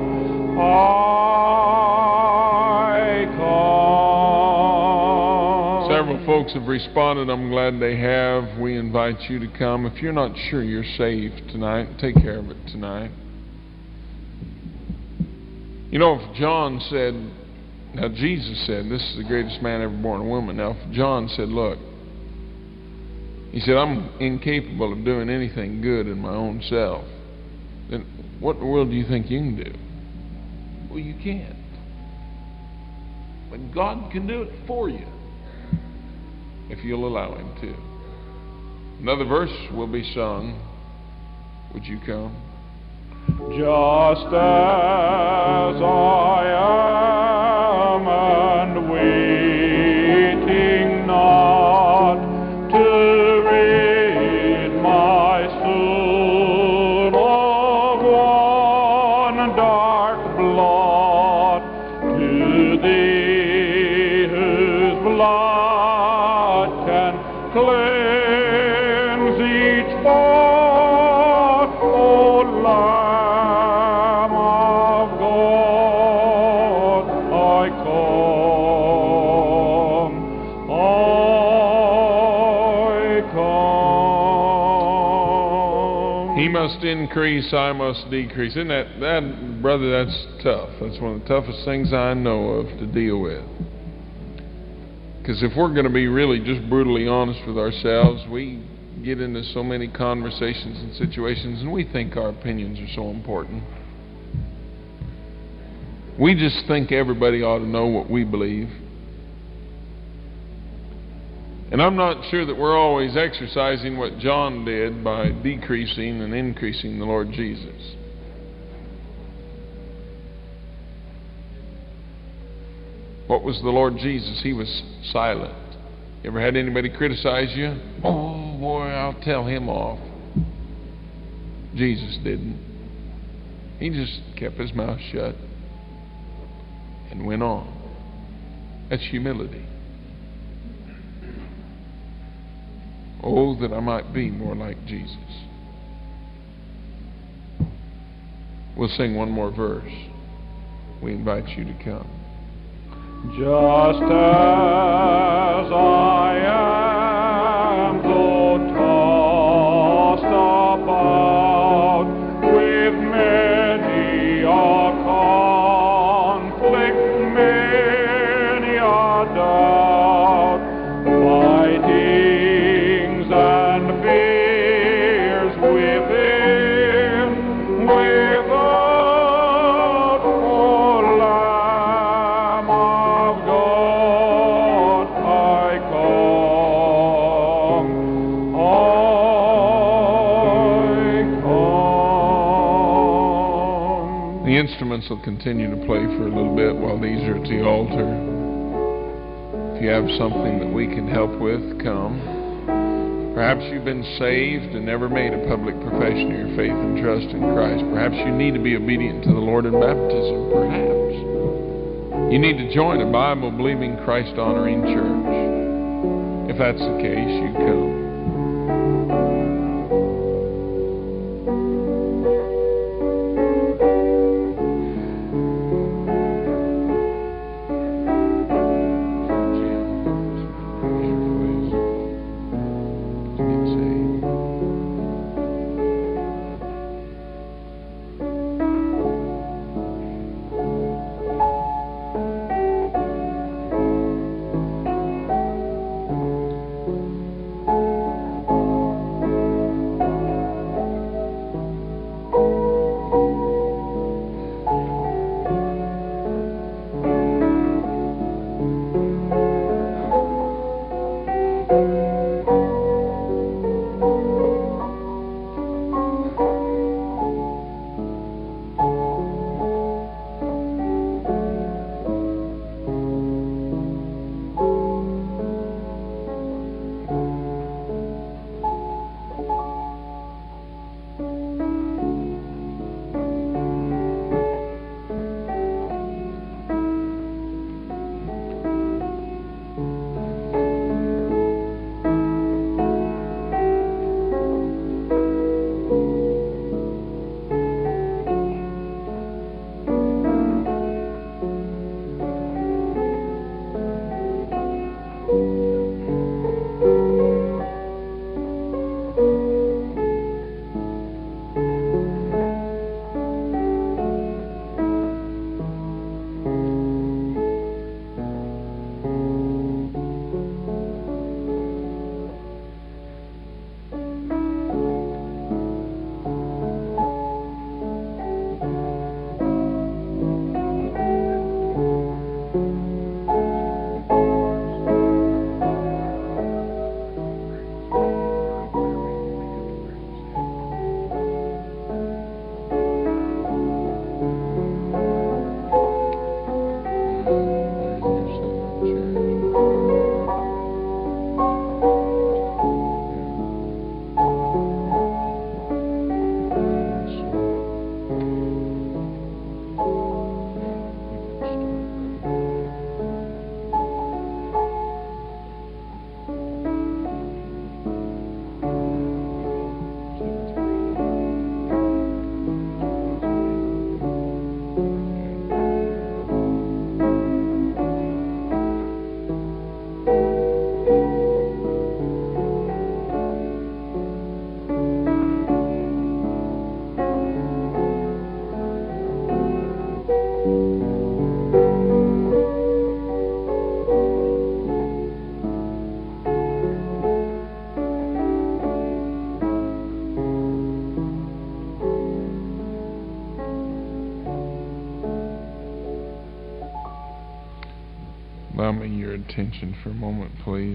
I come. Several folks have responded. I'm glad they have. We invite you to come. If you're not sure you're saved tonight, take care of it tonight. You know, if John said, now Jesus said, this is the greatest man ever born of woman. Now, if John said, look, he said, I'm incapable of doing anything good in my own self, then what in the world do you think you can do? Well, you can't. But God can do it for you if you'll allow him to. Another verse will be sung. Would you come? Just as I am, and waiting not to rid my soul of one dark blot, to thee whose blood can cleanse each fault, O Lamb of God, I come, I come. He must increase, I must decrease. Isn't that, that, brother, that's tough. That's one of the toughest things I know of to deal with. Because if we're going to be really just brutally honest with ourselves, we get into so many conversations and situations, and we think our opinions are so important. We just think everybody ought to know what we believe. And I'm not sure that we're always exercising what John did by decreasing and increasing the Lord Jesus. What was the Lord Jesus? He was silent. You ever had anybody criticize you? Oh boy, I'll tell him off. Jesus didn't. He just kept his mouth shut and went on. That's humility. Oh, that I might be more like Jesus. We'll sing one more verse. We invite you to come. Just as I am, though tossed about with many a conflict, many a doubt, fightings and fears within, without, O Lamb of God, I come, I come. The instruments will continue to play for a little bit while these are at the altar. If you have something that we can help with, come. Perhaps you've been saved and never made a public profession of your faith and trust in Christ. Perhaps you need to be obedient to the Lord in baptism. Perhaps you need to join a Bible-believing, Christ-honoring church. If that's the case, you come. Allow me your attention for a moment, please.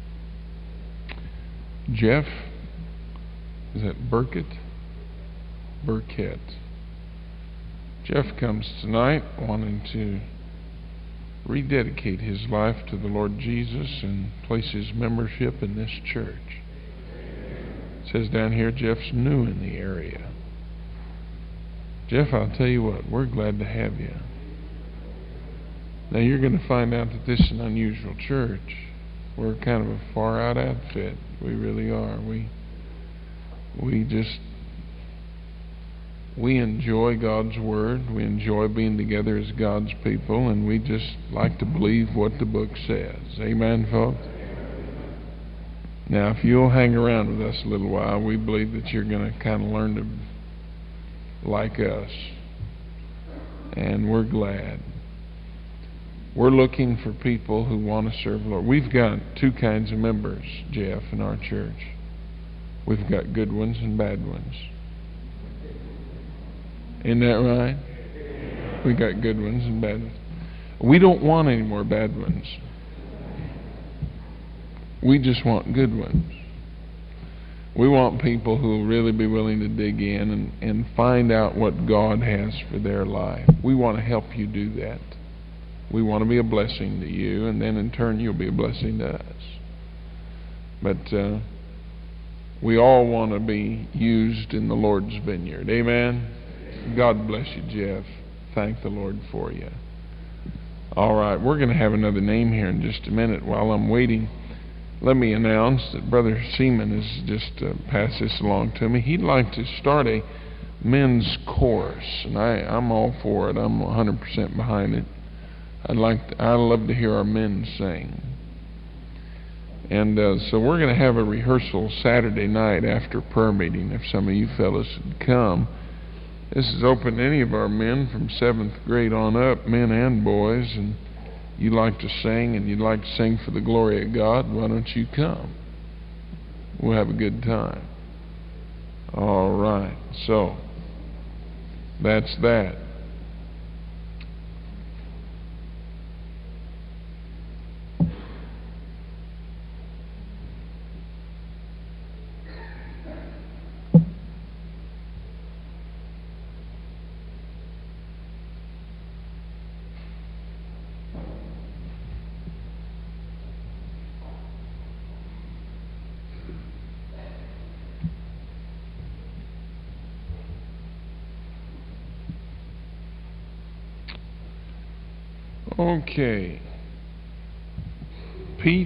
Jeff, is that Burkett? Burkett. Jeff comes tonight wanting to rededicate his life to the Lord Jesus and place his membership in this church. It says down here Jeff's new in the area. Jeff, I'll tell you what, we're glad to have you. Now you're going to find out that this is an unusual church. We're kind of a far out outfit. We really are. We we just we enjoy God's Word. We enjoy being together as God's people, and we just like to believe what the book says. Amen, folks? Now, if you'll hang around with us a little while, we believe that you're going to kind of learn to like us. And we're glad. We're looking for people who want to serve the Lord. We've got two kinds of members, Jeff, in our church. We've got good ones and bad ones. Isn't that right? We got good ones and bad ones. We don't want any more bad ones. We just want good ones. We want people who will really be willing to dig in and, and find out what God has for their life. We want to help you do that. We want to be a blessing to you, and then in turn you'll be a blessing to us. But uh, we all want to be used in the Lord's vineyard. Amen? God bless you, Jeff. Thank the Lord for you. All right, we're going to have another name here in just a minute. While I'm waiting, let me announce that Brother Seaman has just uh, passed this along to me. He'd like to start a men's chorus, and I, I'm all for it. I'm one hundred percent behind it. I'd like to, I love to hear our men sing. And uh, so we're going to have a rehearsal Saturday night after prayer meeting, if some of you fellas would come. This is open to any of our men from seventh grade on up, men and boys, and you like to sing and you'd like to sing for the glory of God, why don't you come? We'll have a good time. All right, so that's that. Okay. Pete.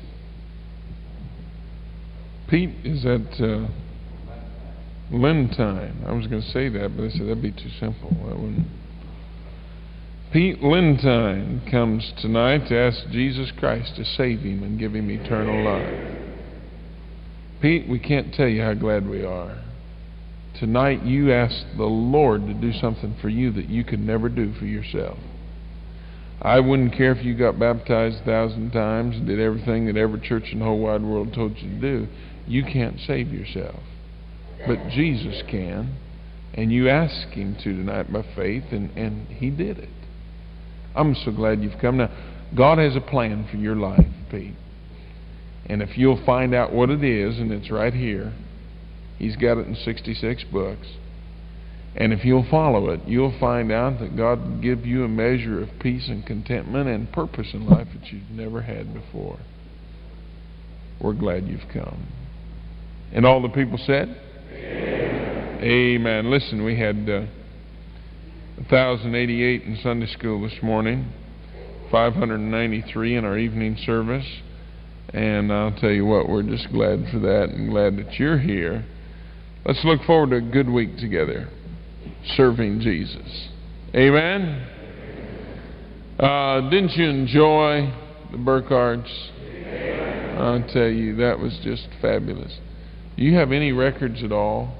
Pete is at uh, Lentine. I was going to say that, but I said that'd be too simple. That wouldn't. Pete Lentine comes tonight to ask Jesus Christ to save him and give him eternal life. Pete, we can't tell you how glad we are. Tonight you asked the Lord to do something for you that you could never do for yourself. I wouldn't care if you got baptized a thousand times and did everything that every church in the whole wide world told you to do. You can't save yourself. But Jesus can. And you asked him to tonight by faith, and, and he did it. I'm so glad you've come. Now, God has a plan for your life, Pete. And if you'll find out what it is, and it's right here, he's got it in sixty-six books. And if you'll follow it, you'll find out that God will give you a measure of peace and contentment and purpose in life that you've never had before. We're glad you've come. And all the people said? Amen. Amen. Listen, we had uh, one thousand eighty-eight in Sunday school this morning, five hundred ninety-three in our evening service. And I'll tell you what, we're just glad for that and glad that you're here. Let's look forward to a good week together, serving Jesus. Amen? Uh, didn't you enjoy the Burkhards? I'll tell you, that was just fabulous. Do you have any records at all?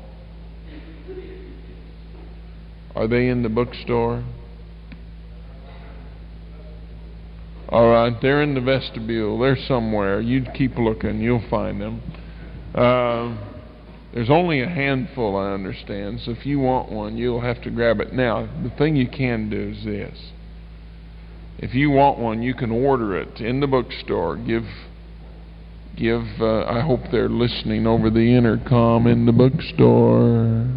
Are they in the bookstore? All right, they're in the vestibule. They're somewhere. You keep looking. You'll find them. Uh, there's only a handful, I understand. So if you want one, you'll have to grab it. Now, the thing you can do is this. If you want one, you can order it in the bookstore. Give, give. Uh, I hope they're listening over the intercom in the bookstore.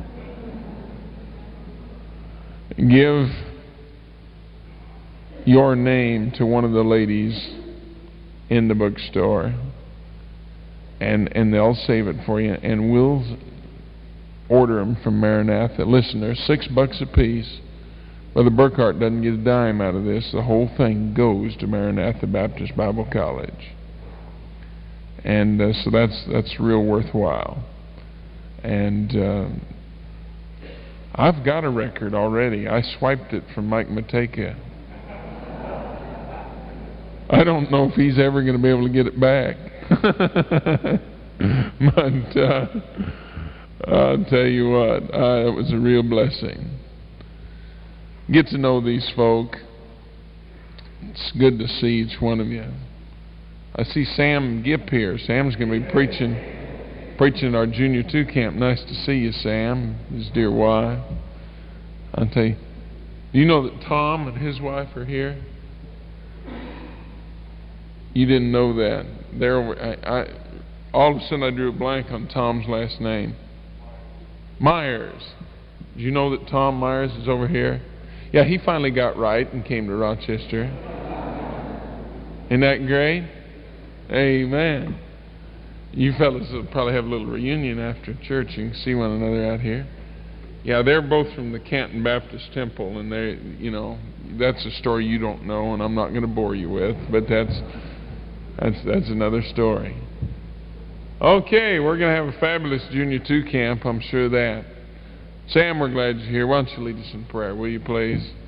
Give your name to one of the ladies in the bookstore, and and they'll save it for you, and we'll order them from Maranatha. Listen, they're six bucks a piece. Brother Burkhart doesn't get a dime out of this. The whole thing goes to Maranatha Baptist Bible College. And uh, so that's that's real worthwhile. And uh, I've got a record already. I swiped it from Mike Mateka. I don't know if he's ever going to be able to get it back. But uh, I'll tell you what, uh, it was a real blessing. Get to know these folk. It's good to see each one of you. I see Sam Gipp here. Sam's going to be preaching preaching at our Junior two camp. Nice to see you, Sam, his dear wife. I'll tell you, do you know that Tom and his wife are here? You didn't know that. They're, I, I, all of a sudden I drew a blank on Tom's last name. Myers. Do you know that Tom Myers is over here? Yeah, he finally got right and came to Rochester. Isn't that great? Amen. You fellas will probably have a little reunion after church. You can see one another out here. Yeah, they're both from the Canton Baptist Temple, and they, you know, that's a story you don't know, and I'm not going to bore you with, but that's that's that's another story. Okay, we're going to have a fabulous Junior two camp, I'm sure of that. Sam, we're glad you're here. Why don't you lead us in prayer, will you please?